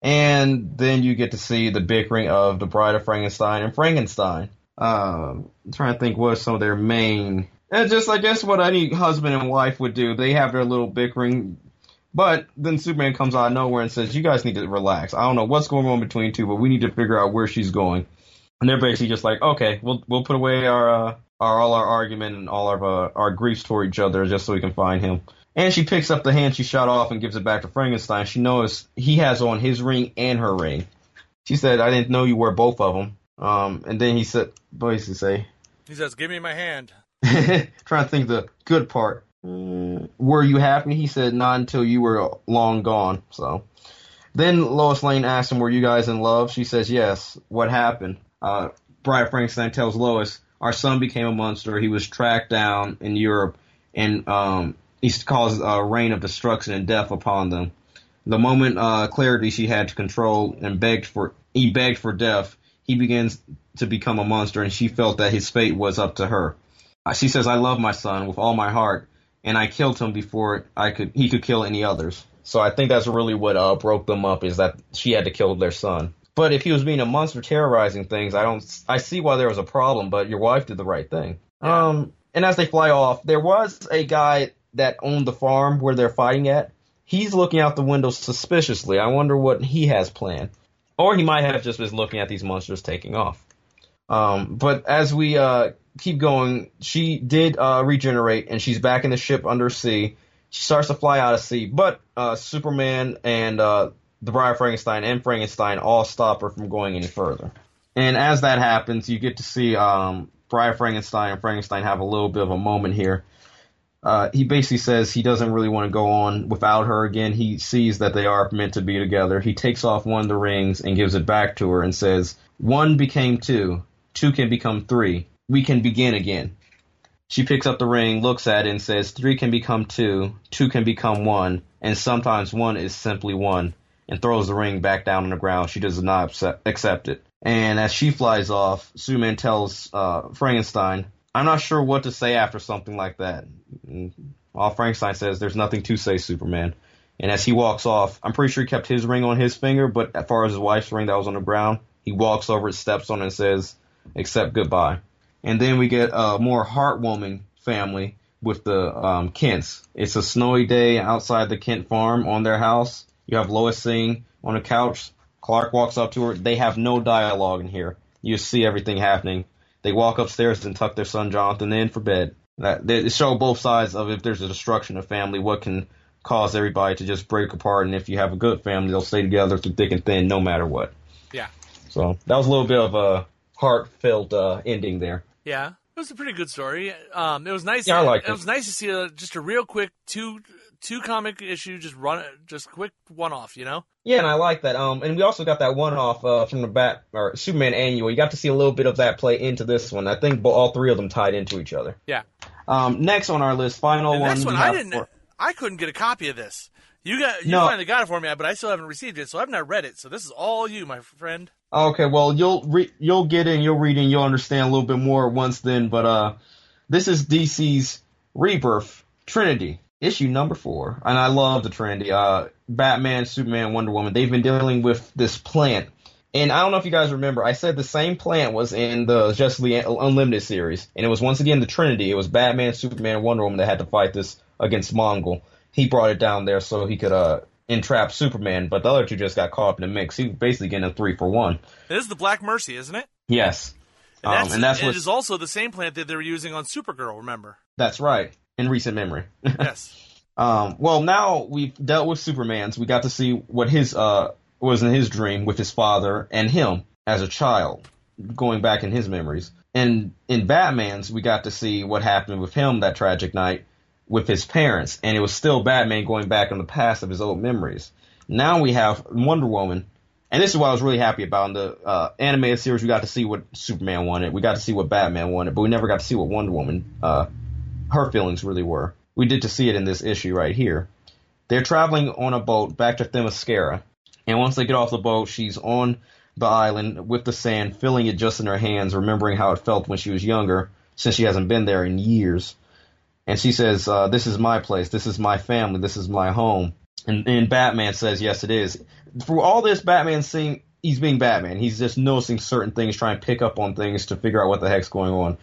And then you get to see the bickering of the Bride of Frankenstein and Frankenstein. Um, I'm trying to think what are some of their main... And just, I guess, what any husband and wife would do. They have their little bickering. But then Superman comes out of nowhere and says, you guys need to relax. I don't know what's going on between two, but we need to figure out where she's going. And they're basically just like, okay, we'll we'll put away our, uh, our all our argument and all of uh, our griefs toward each other just so we can find him. And she picks up the hand she shot off and gives it back to Frankenstein. She knows he has on his ring and her ring. She said, I didn't know you wore both of them. Um, and then he said, what does he say? He says, give me my hand. Trying to think the good part. Mm, were you happy? He said, not until you were long gone. So then Lois Lane asks him, were you guys in love? She says, yes. What happened? Uh, Bride of Frankenstein tells Lois, our son became a monster. He was tracked down in Europe, and um, he caused a reign of destruction and death upon them. The moment uh, clarity she had to control and begged for, he begged for death, he begins to become a monster, and she felt that his fate was up to her. Uh, she says, I love my son with all my heart, and I killed him before I could he could kill any others. So I think that's really what uh, broke them up, is that she had to kill their son. But if he was being a monster terrorizing things, I don't. I see why there was a problem. But your wife did the right thing. Um, and as they fly off, there was a guy that owned the farm where they're fighting at. He's looking out the window suspiciously. I wonder what he has planned, or he might have just been looking at these monsters taking off. Um, but as we uh, keep going, she did uh, regenerate, and she's back in the ship undersea. She starts to fly out of sea, but uh, Superman and uh, the Bride of Frankenstein and Frankenstein all stop her from going any further. And as that happens, you get to see um, Bride of Frankenstein and Frankenstein have a little bit of a moment here. Uh, he basically says he doesn't really want to go on without her again. He sees that they are meant to be together. He takes off one of the rings and gives it back to her and says, one became two. Two can become three. We can begin again. She picks up the ring, looks at it, and says, three can become two. Two can become one. And sometimes one is simply one. And throws the ring back down on the ground. She does not accept it. And as she flies off, Superman tells uh, Frankenstein, I'm not sure what to say after something like that. And all Frankenstein says, there's nothing to say, Superman. And as he walks off, I'm pretty sure he kept his ring on his finger, but as far as his wife's ring that was on the ground, he walks over, steps on it, and says, accept goodbye. And then we get a more heartwarming family with the um, Kents. It's a snowy day outside the Kent farm on their house. You have Lois sitting on a couch. Clark walks up to her. They have no dialogue in here. You see everything happening. They walk upstairs and tuck their son Jonathan in for bed. That, they show both sides of if there's a destruction of family, what can cause everybody to just break apart. And if you have a good family, they'll stay together through thick and thin no matter what. Yeah. So that was a little bit of a heartfelt uh, ending there. Yeah, it was a pretty good story. Um, it was nice. Yeah, I liked it. it. It was nice to see a, just a real quick two two comic issue, just run, just quick one off. You know. Yeah, and I like that. Um, and we also got that one off uh, from the Bat or Superman annual. You got to see a little bit of that play into this one. I think all three of them tied into each other. Yeah. Um, next on our list, final the one. Next one, we I have didn't. for- I couldn't get a copy of this. You got you No. finally got it for me, but I still haven't received it, so I've not read it. So this is all you, my friend. Okay, well you'll re- you'll get in, you'll read and you'll understand a little bit more once then. But uh, this is D C's Rebirth Trinity issue number four, and I love the Trinity. Uh, Batman, Superman, Wonder Woman. They've been dealing with this plant, and I don't know if you guys remember. I said the same plant was in the Justice League Unlimited series, and it was once again the Trinity. It was Batman, Superman, and Wonder Woman that had to fight this against Mongol. He brought it down there so he could uh entrap Superman, but the other two just got caught up in the mix. He was basically getting a three for one. This is the Black Mercy, isn't it? Yes. And that's, um, and that's it what, is also the same plant that they were using on Supergirl, remember? That's right, in recent memory. Yes. um, well, now we've dealt with Superman's. We got to see what his uh was in his dream with his father and him as a child, going back in his memories. And in Batman's, we got to see what happened with him that tragic night with his parents, and it was still Batman going back in the past of his old memories. Now we have Wonder Woman, and this is what I was really happy about. In the uh, animated series, we got to see what Superman wanted, we got to see what Batman wanted, but we never got to see what Wonder Woman, uh, her feelings really were. We did to see it in this issue right here. They're traveling on a boat back to Themyscira, and once they get off the boat, she's on the island with the sand, feeling it just in her hands, remembering how it felt when she was younger, since she hasn't been there in years. And she says, uh, this is my place, this is my family, this is my home. And, and Batman says, yes, it is. Through all this, Batman's seeing, he's being Batman. He's just noticing certain things, trying to pick up on things to figure out what the heck's going on.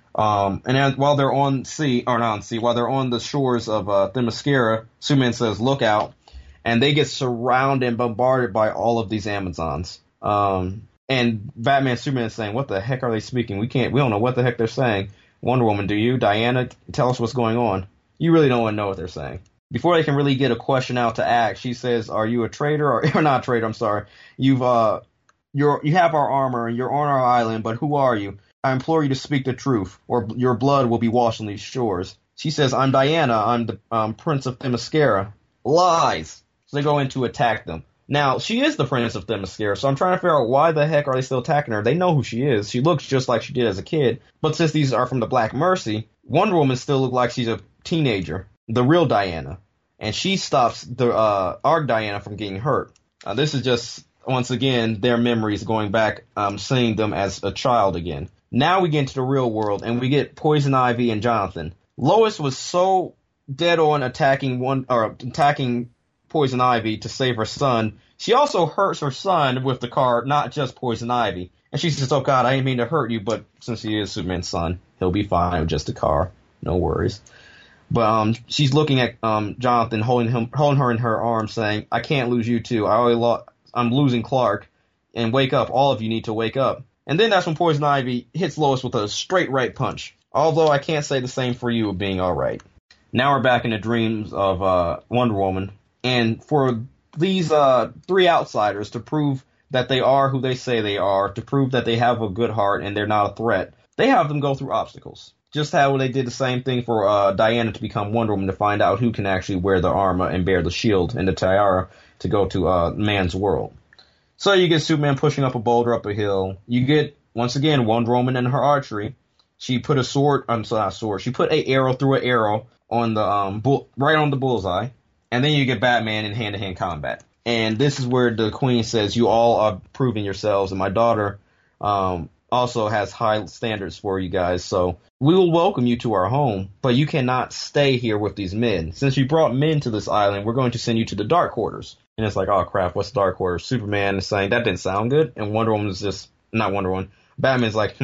Um, and as, while they're on sea, or not on sea, while they're on the shores of uh, Themyscira, Superman says, look out. And they get surrounded and bombarded by all of these Amazons. Um, and Batman and Superman is saying, what the heck are they speaking? We can't, we don't know what the heck they're saying. Wonder Woman, do you? Diana, tell us what's going on. You really don't want to know what they're saying. Before they can really get a question out to act, she says, are you a traitor? Or, or not a traitor, I'm sorry. You've, uh, you're, you have our armor and you're on our island, but who are you? I implore you to speak the truth, or your blood will be washed on these shores. She says, I'm Diana, I'm the um, Prince of Themyscira. Lies! So they go in to attack them. Now, she is the Prince of Themyscira, so I'm trying to figure out why the heck are they still attacking her. They know who she is. She looks just like she did as a kid. But since these are from the Black Mercy, Wonder Woman still looks like she's a teenager, the real Diana. And she stops the uh, our Diana from getting hurt. Uh, this is just, once again, their memories going back, um, seeing them as a child again. Now we get into the real world, and we get Poison Ivy and Jonathan. Lois was so dead on attacking one or attacking Poison Ivy to save her son. She also hurts her son with the car, not just Poison Ivy. And she says, oh God, I didn't mean to hurt you, but since he is Superman's son, he'll be fine with just a car. No worries. But um, she's looking at um, Jonathan, holding him, holding her in her arms, saying, I can't lose you too. I already lo- I'm losing Clark. And wake up. All of you need to wake up. And then that's when Poison Ivy hits Lois with a straight right punch. Although I can't say the same for you of being all right. Now we're back in the dreams of uh, Wonder Woman. And for these uh, three outsiders to prove that they are who they say they are, to prove that they have a good heart and they're not a threat, they have them go through obstacles. Just how they did the same thing for uh, Diana to become Wonder Woman, to find out who can actually wear the armor and bear the shield and the tiara to go to uh, man's world. So you get Superman pushing up a boulder up a hill. You get, once again, Wonder Woman and her archery. She put a sword, I'm sorry, not a sword, she put an arrow through an arrow on the um bull, right on the bullseye. And then you get Batman in hand-to-hand combat. And this is where the Queen says, you all are proving yourselves, and my daughter um, also has high standards for you guys, so we will welcome you to our home, but you cannot stay here with these men. Since you brought men to this island, we're going to send you to the Dark Quarters. And it's like, oh crap, what's Dark Quarters? Superman is saying, that didn't sound good, and Wonder Woman is just, not Wonder Woman, Batman's like, hmm,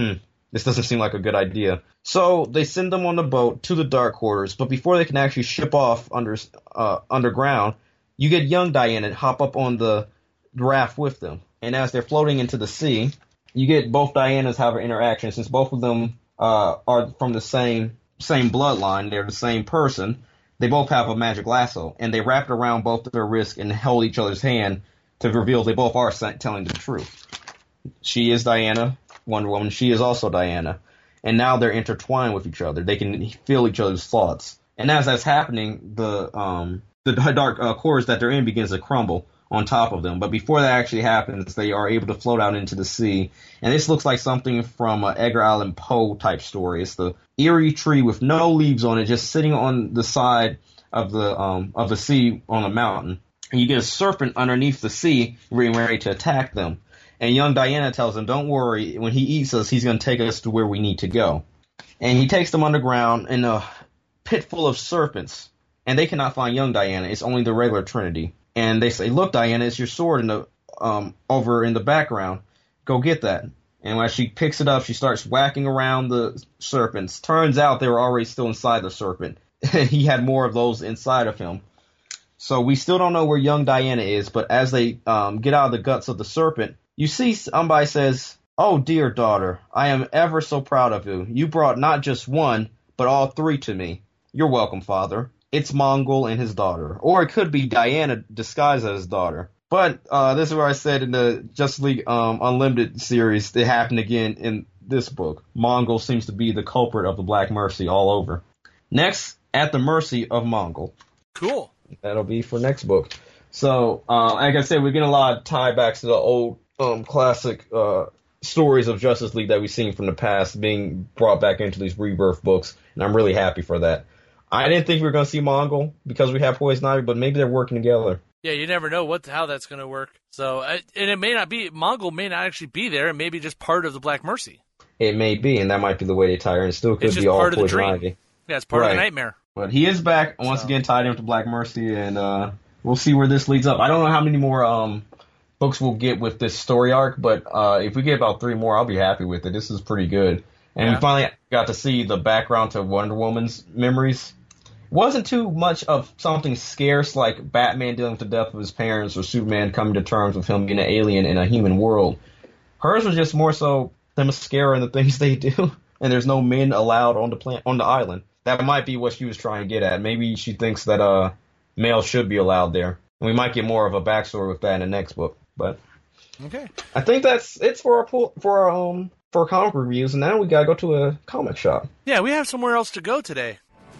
this doesn't seem like a good idea. So they send them on the boat to the Dark Quarters, but before they can actually ship off under uh, underground, you get young Diana hop up on the raft with them. And as they're floating into the sea, you get both Dianas have an interaction. Since both of them uh, are from the same same bloodline, they're the same person, they both have a magic lasso. And they wrap it around both of their wrists and hold each other's hand to reveal they both are telling the truth. She is Diana, Wonder Woman. She is also Diana. And now they're intertwined with each other. They can feel each other's thoughts. And as that's happening, the um, the dark uh, quarters that they're in begins to crumble on top of them. But before that actually happens, they are able to float out into the sea. And this looks like something from an Edgar Allan Poe type story. It's the eerie tree with no leaves on it, just sitting on the side of the um, of the sea on a mountain. And you get a serpent underneath the sea getting ready to attack them. And young Diana tells him, don't worry, when he eats us, he's going to take us to where we need to go. And he takes them underground in a pit full of serpents. And they cannot find young Diana. It's only the regular Trinity. And they say, look, Diana, it's your sword in the um, over in the background. Go get that. And when she picks it up, she starts whacking around the serpents. Turns out they were already still inside the serpent. He had more of those inside of him. So we still don't know where young Diana is, but as they um, get out of the guts of the serpent, you see somebody says, oh, dear daughter, I am ever so proud of you. You brought not just one, but all three to me. You're welcome, father. It's Mongul and his daughter. Or it could be Diana disguised as his daughter. But uh, this is where I said in the Justice League um, Unlimited series, it happened again in this book. Mongul seems to be the culprit of the Black Mercy all over. Next, At the Mercy of Mongul. Cool. That'll be for next book. So, uh, like I said, we're getting a lot of tiebacks to the old um, classic uh, stories of Justice League that we've seen from the past being brought back into these Rebirth books, and I'm really happy for that. I didn't think we were going to see Mongul because we have Poison Ivy, but maybe they're working together. Yeah, you never know what how that's going to work. So, and it may not be, Mongul may not actually be there, and maybe just part of the Black Mercy. It may be, and that might be the way they tie her, and it still could it's be all part Poison of the Ivy. Yeah, it's part right. of the nightmare. But he is back, once so. again tied into Black Mercy, and uh, we'll see where this leads up. I don't know how many more um, books we'll get with this story arc, but uh, if we get about three more, I'll be happy with it. This is pretty good. And yeah. we finally got to see the background to Wonder Woman's memories. It wasn't too much of something scarce like Batman dealing with the death of his parents or Superman coming to terms with him being an alien in a human world. Hers was just more so the mascara and the things they do, and there's no men allowed on the plant on the island. That might be what she was trying to get at. Maybe she thinks that uh, males should be allowed there. And we might get more of a backstory with that in the next book. But okay, I think that's it for our for our, um for our comic reviews. And now we gotta go to a comic shop. Yeah, we have somewhere else to go today.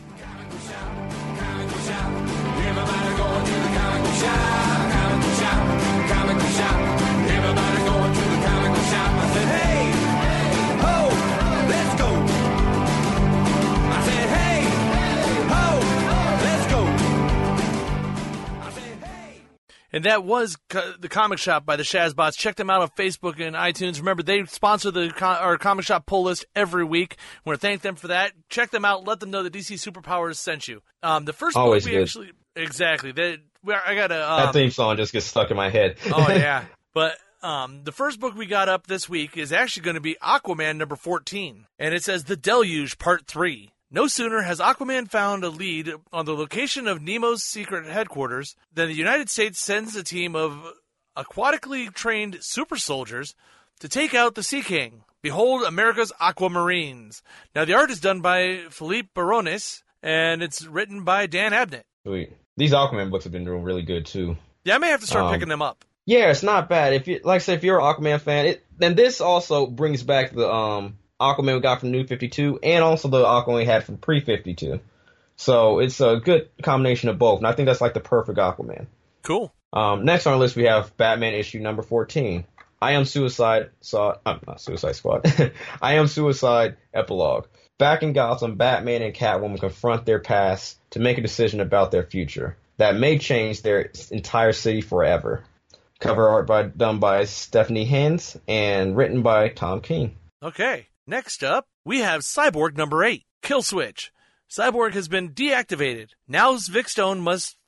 And that was co- the Comic Shop by the Shazbots. Check them out on Facebook and iTunes. Remember, they sponsor the co- our Comic Shop pull list every week. We want to thank them for that. Check them out. Let them know that D C Superpowers sent you. Um, the first Always book we good. actually exactly they, we are, I got a um, that theme song just gets stuck in my head. Oh yeah, but um, the first book we got up this week is actually going to be Aquaman number fourteen, and it says The Deluge Part Three. No sooner has Aquaman found a lead on the location of Nemo's secret headquarters than the United States sends a team of aquatically trained super soldiers to take out the Sea King. Behold America's Aquamarines. Now, the art is done by Philippe Barones, and it's written by Dan Abnett. Sweet. These Aquaman books have been doing really good, too. Yeah, I may have to start um, picking them up. Yeah, it's not bad. If you like I said, if you're an Aquaman fan, it then this also brings back the um Aquaman we got from New fifty-two, and also the Aquaman we had from pre fifty-two. So it's a good combination of both, and I think that's like the perfect Aquaman. Cool. Um, next on our list, we have Batman issue number fourteen. I Am Suicide, saw, uh, not Suicide Squad. I Am Suicide Epilogue. Back in Gotham, Batman and Catwoman confront their past to make a decision about their future that may change their entire city forever. Cover art by done by Stephanie Hans and written by Tom King. Okay. Next up, we have Cyborg number eight, Kill Switch. Cyborg has been deactivated. Now Vic Stone must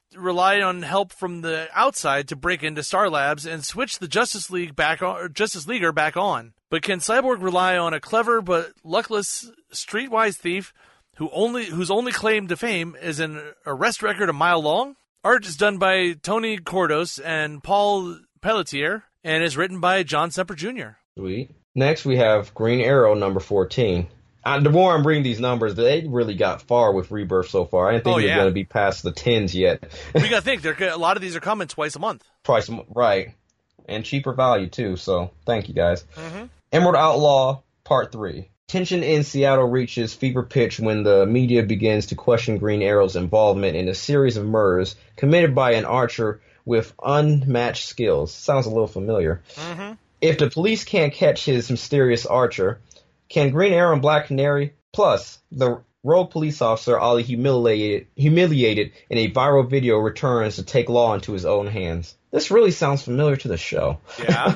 rely on help from the outside to break into Star Labs and switch the Justice League back on, or Justice Leaguer back on. But can Cyborg rely on a clever but luckless streetwise thief who only whose only claim to fame is an arrest record a mile long? Art is done by Tony Cordos and Paul Pelletier and is written by John Semper Junior Sweet. Next, we have Green Arrow number fourteen. Uh, the more I'm reading these numbers, they really got far with Rebirth so far. I didn't think Oh, we were yeah. going to be past the tens yet. We got to think, they're, a lot of these are coming twice a month. Price, right. And cheaper value, too, so thank you, guys. Mm-hmm. Emerald Outlaw, Part three. Tension in Seattle reaches fever pitch when the media begins to question Green Arrow's involvement in a series of murders committed by an archer with unmatched skills. Sounds a little familiar. Mm-hmm. If the police can't catch his mysterious archer, can Green Arrow and Black Canary, plus the rogue police officer Ollie humiliated, humiliated in a viral video, returns to take law into his own hands? This really sounds familiar to the show. Yeah.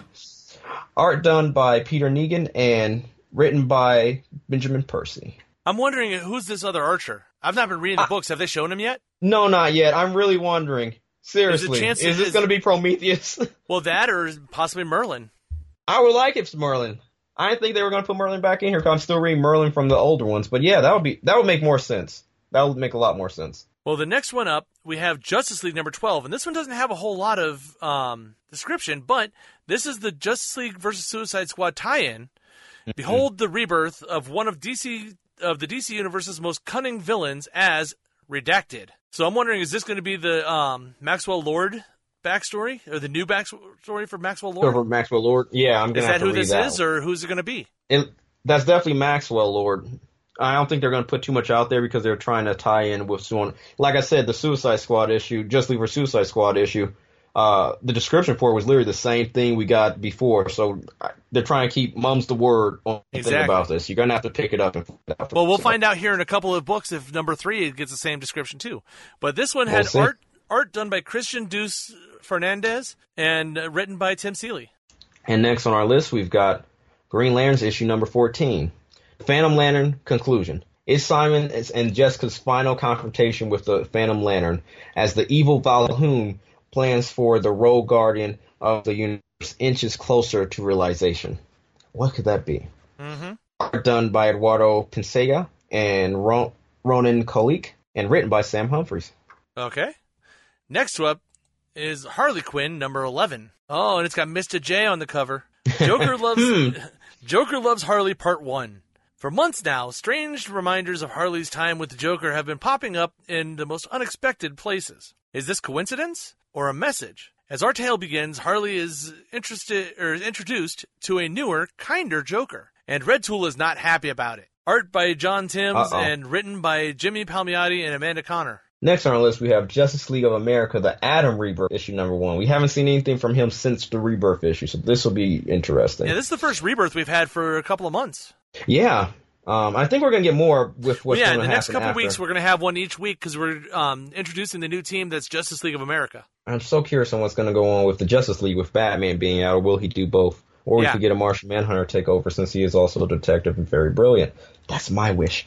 Art done by Peter Negan and written by Benjamin Percy. I'm wondering who's this other archer. I've not been reading the books. Have they shown him yet? No, not yet. I'm really wondering. Seriously, chance is it this is- going to be Prometheus? Well, that or possibly Merlin. I would like if it's Merlin. I didn't think they were going to put Merlin back in here because I'm still reading Merlin from the older ones. But yeah, that would be that would make more sense. That would make a lot more sense. Well, the next one up, we have Justice League number twelve, and this one doesn't have a whole lot of um, description, but this is the Justice League versus Suicide Squad tie-in. Behold the rebirth of one of D C of the D C Universe's most cunning villains as Redacted. So I'm wondering, is this going to be the um, Maxwell Lord backstory, or the new backstory for Maxwell Lord? Over Maxwell Lord. Yeah, I'm going Is to have that to who read this that is, one. or who's it going to be? It, that's definitely Maxwell Lord. I don't think they're going to put too much out there because they're trying to tie in with someone. Like I said, the Suicide Squad issue, Just League for Suicide Squad issue, uh, the description for it was literally the same thing we got before. So uh, they're trying to keep mum's the word on the Exactly. thing about this. You're going to have to pick it up. And after, Well, we'll so. find out here in a couple of books if number three gets the same description too. But this one had We'll see. art art done by Christian Deuce Fernandez and uh, written by Tim Seeley. And next on our list, we've got Green Lanterns issue number fourteen. Phantom Lantern conclusion. It's Simon and Jessica's final confrontation with the Phantom Lantern as the evil Valhoon plans for the Rogue Guardian of the universe inches closer to realization. What could that be? Mm-hmm. Art done by Eduardo Pincega and Ron- Ronan Kolik and written by Sam Humphries. Okay. Next up is Harley Quinn number eleven. Oh, and it's got Mister J on the cover. Joker loves Joker loves Harley Part one. For months now, strange reminders of Harley's time with the Joker have been popping up in the most unexpected places. Is this coincidence or a message? As our tale begins, Harley is interested or is introduced to a newer, kinder Joker, and Red Tool is not happy about it. Art by John Timms Uh-oh. and written by Jimmy Palmiotti and Amanda Connor. Next on our list, we have Justice League of America, the Atom Rebirth issue number one. We haven't seen anything from him since the Rebirth issue, so this will be interesting. Yeah, this is the first rebirth we've had for a couple of months. Yeah. Um, I think we're going to get more with what's yeah, going in to the happen next couple of after. weeks, we're going to have one each week because we're um, introducing the new team that's Justice League of America. I'm so curious on what's going to go on with the Justice League with Batman being out, or will he do both? Or we Yeah. could get a Martian Manhunter take over since he is also a detective and very brilliant. That's my wish.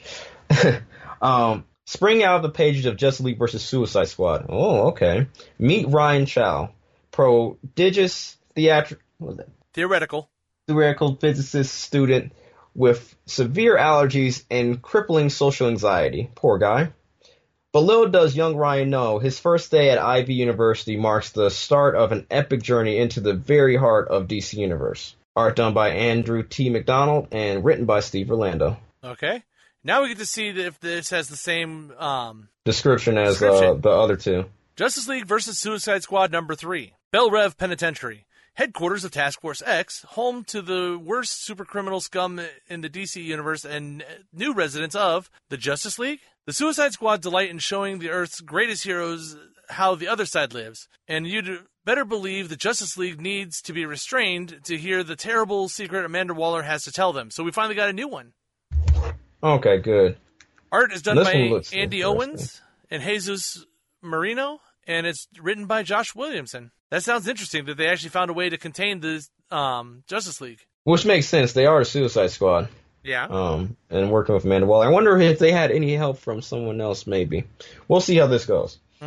um, spring out of the pages of Justice League versus Suicide Squad. Oh, okay. Meet Ryan Chow, prodigious theatri- what was that? Theoretical. theoretical physicist student with severe allergies and crippling social anxiety. Poor guy. But little does young Ryan know, his first day at Ivy University marks the start of an epic journey into the very heart of D C Universe. Art done by Andrew T. McDonald and written by Steve Orlando. Okay. Now we get to see if this has the same um, Description as uh, Description. the other two. Justice League versus Suicide Squad number three. Bel Rev Penitentiary. Headquarters of Task Force X, home to the worst supercriminal scum in the D C universe and new residents of the Justice League. The Suicide Squad delight in showing the Earth's greatest heroes how the other side lives, and you'd better believe the Justice League needs to be restrained to hear the terrible secret Amanda Waller has to tell them. So we finally got a new one. Okay, good. Art is done This by one looks Andy interesting. Owens and Jesus Marino, and it's written by Josh Williamson. That sounds interesting that they actually found a way to contain the um, Justice League. Which makes sense. They are the Suicide Squad. Yeah. Um, and working with Amanda Waller. I wonder if they had any help from someone else, maybe. We'll see how this goes. Mm-hmm.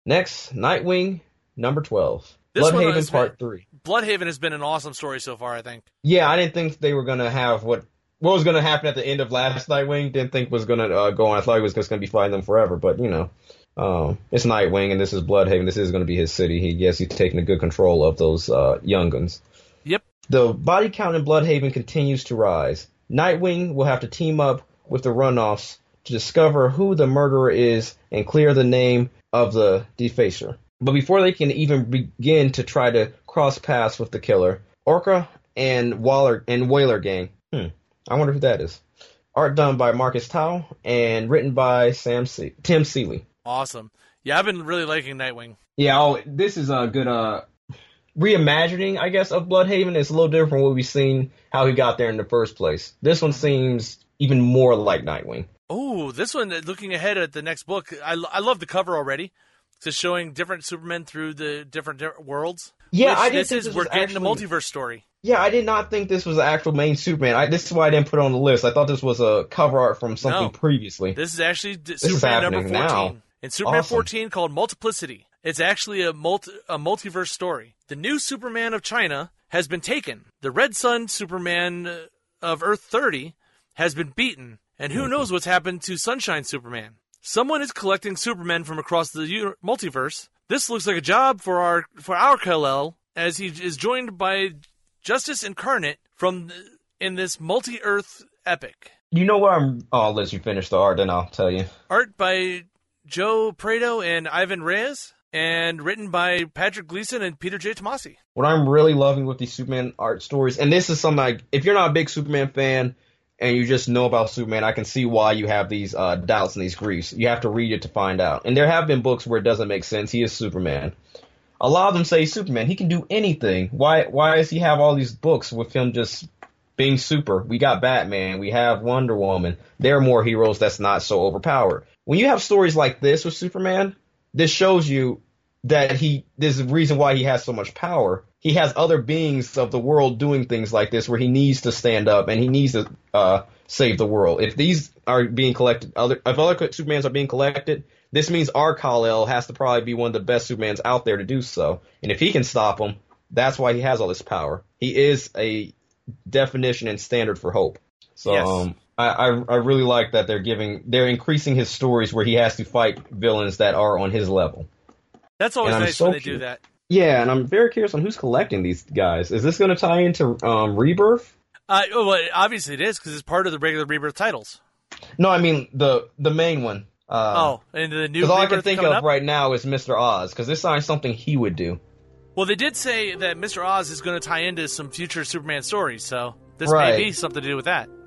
Next, Nightwing, number twelve. This one Bloodhaven has Part been- three. Bloodhaven has been an awesome story so far, I think. Yeah, I didn't think they were going to have what what was going to happen at the end of last Nightwing. Didn't think was going to uh, go on. I thought he was just going to be fighting them forever, but, you know, um, it's Nightwing, and this is Bloodhaven. This is going to be his city. He Yes, he's taking a good control of those uh, young guns. Yep. The body count in Bloodhaven continues to rise. Nightwing will have to team up with the Runoffs to discover who the murderer is and clear the name of the defacer. But before they can even begin to try to cross paths with the killer, Orca and Waller and Whaler Gang. Hmm. I wonder who that is. Art done by Marcus Tau and written by Sam C- Tim Seeley. Awesome. Yeah, I've been really liking Nightwing. Yeah, oh, this is a good uh reimagining, I guess, of Bloodhaven. It's a little different from what we've seen, how he got there in the first place. This one seems even more like Nightwing. Oh, this one, looking ahead at the next book, I, I love the cover already. It's showing different Supermen through the different, different worlds. Yeah, Which I didn't this think is this we're was getting actually- the multiverse story. Yeah, I did not think this was the actual main Superman. I, this is why I didn't put it on the list. I thought this was a cover art from something No. previously. This is actually d- is Superman number happening fourteen. now. In Superman Awesome. fourteen, called Multiplicity, it's actually a, multi- a multiverse story. The new Superman of China has been taken. The Red Sun Superman of Earth thirty has been beaten. And who knows what's happened to Sunshine Superman? Someone is collecting Supermen from across the u- multiverse. This looks like a job for our for our Kal-El, as he is joined by Justice Incarnate from the, in this multi-Earth epic. You know what I'm... Oh, I'll let you finish the art, then I'll tell you. Art by Joe Prado and Ivan Reyes, and written by Patrick Gleason and Peter J. Tomasi. What I'm really loving with these Superman art stories, and this is something like, if you're not a big Superman fan and you just know about Superman, I can see why you have these uh, doubts and these griefs. You have to read it to find out. And there have been books where it doesn't make sense. He is Superman. A lot of them say Superman, he can do anything. Why Why does he have all these books with him just being super? We got Batman, we have Wonder Woman. There are more heroes that's not so overpowered. When you have stories like this with Superman, this shows you that he, there's a reason why he has so much power. He has other beings of the world doing things like this where he needs to stand up and he needs to uh, save the world. If these are being collected, other if other Supermans are being collected, this means our Kal-El has to probably be one of the best Supermans out there to do so. And if he can stop them, that's why he has all this power. He is a definition and standard for hope. So Yes. um, I, I I really like that they're giving they're increasing his stories where he has to fight villains that are on his level. That's always And I'm nice so when they curious. do that. Yeah, and I'm very curious on who's collecting these guys. Is this going to tie into um, Rebirth? Uh, well, obviously it is, because it's part of the regular Rebirth titles. No, I mean the the main one. Uh, oh, and the new because all I can Rebirth think coming of up? right now is Mister Oz, because this sounds something he would do. Well, they did say that Mister Oz is going to tie into some future Superman stories, so this Right. may be something to do with that.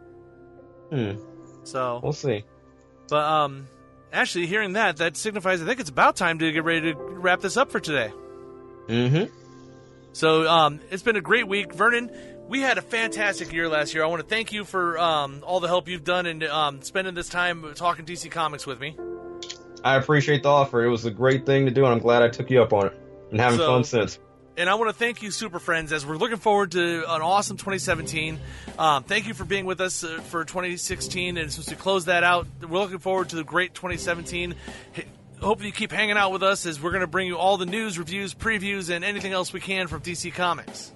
Hmm. So, We'll see. but um, actually, hearing that, that signifies I think it's about time to get ready to wrap this up for today. Mm-hmm. So, um, it's been a great week, Vernon. We had a fantastic year last year. I want to thank you for um, all the help you've done and um, spending this time talking D C Comics with me. I appreciate the offer. It was a great thing to do, and I'm glad I took you up on it. And having So- fun since. And I want to thank you, Super Friends, as we're looking forward to an awesome twenty seventeen. Um, thank you for being with us uh, for twenty sixteen. And since we close that out, we're looking forward to the great twenty seventeen. H- Hope you keep hanging out with us as we're going to bring you all the news, reviews, previews, and anything else we can from D C Comics.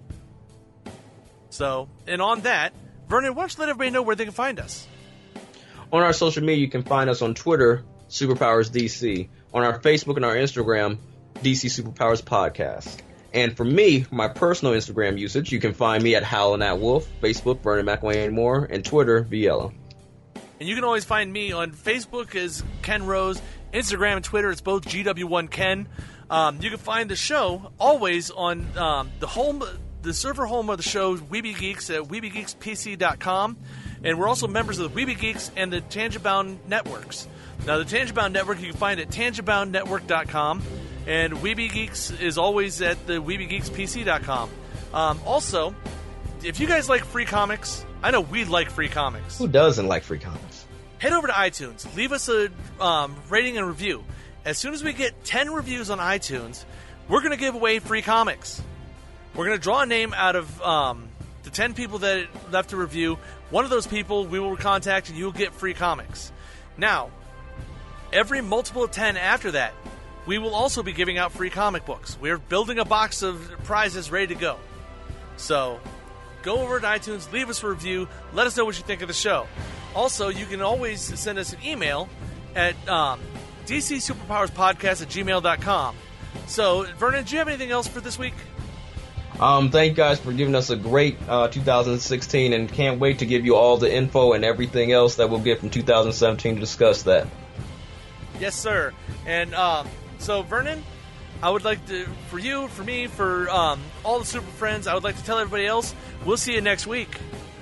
So, and on that, Vernon, why don't you let everybody know where they can find us? On our social media, you can find us on Twitter, Superpowers D C. On our Facebook and our Instagram, D C Superpowers Podcast. And for me, my personal Instagram usage, you can find me at Howlin' at Wolf, Facebook, Vernon McWayne Moore, and Twitter, Viello. And you can always find me on Facebook as Ken Rose, Instagram and Twitter, it's both G W one Ken. Um, you can find the show always on um, the home, the server home of the show, Weeby Geeks, at weeby geeks p c dot com. And we're also members of the Weeby Geeks and the Tangibound Networks. Now, the Tangibound Network you can find at tangibound network dot com. And Weeby Geeks is always at the weeby geeks p c dot com. Um, also, if you guys like free comics, I know we like free comics. Who doesn't like free comics? Head over to iTunes. Leave us a um, rating and review. As soon as we get ten reviews on iTunes, we're going to give away free comics. We're going to draw a name out of um, the ten people that left a review. One of those people we will contact and you will get free comics. Now, every multiple of ten after that, we will also be giving out free comic books. We're building a box of prizes ready to go. So, go over to iTunes, leave us a review, let us know what you think of the show. Also, you can always send us an email at um, d c superpowers podcast at gmail dot com. So, Vernon, do you have anything else for this week? Um, thank you guys for giving us a great uh, two thousand sixteen, and can't wait to give you all the info and everything else that we'll get from two thousand seventeen to discuss that. Yes, sir. And um, so, Vernon, I would like to, for you, for me, for um, all the Super Friends, I would like to tell everybody else, we'll see you next week.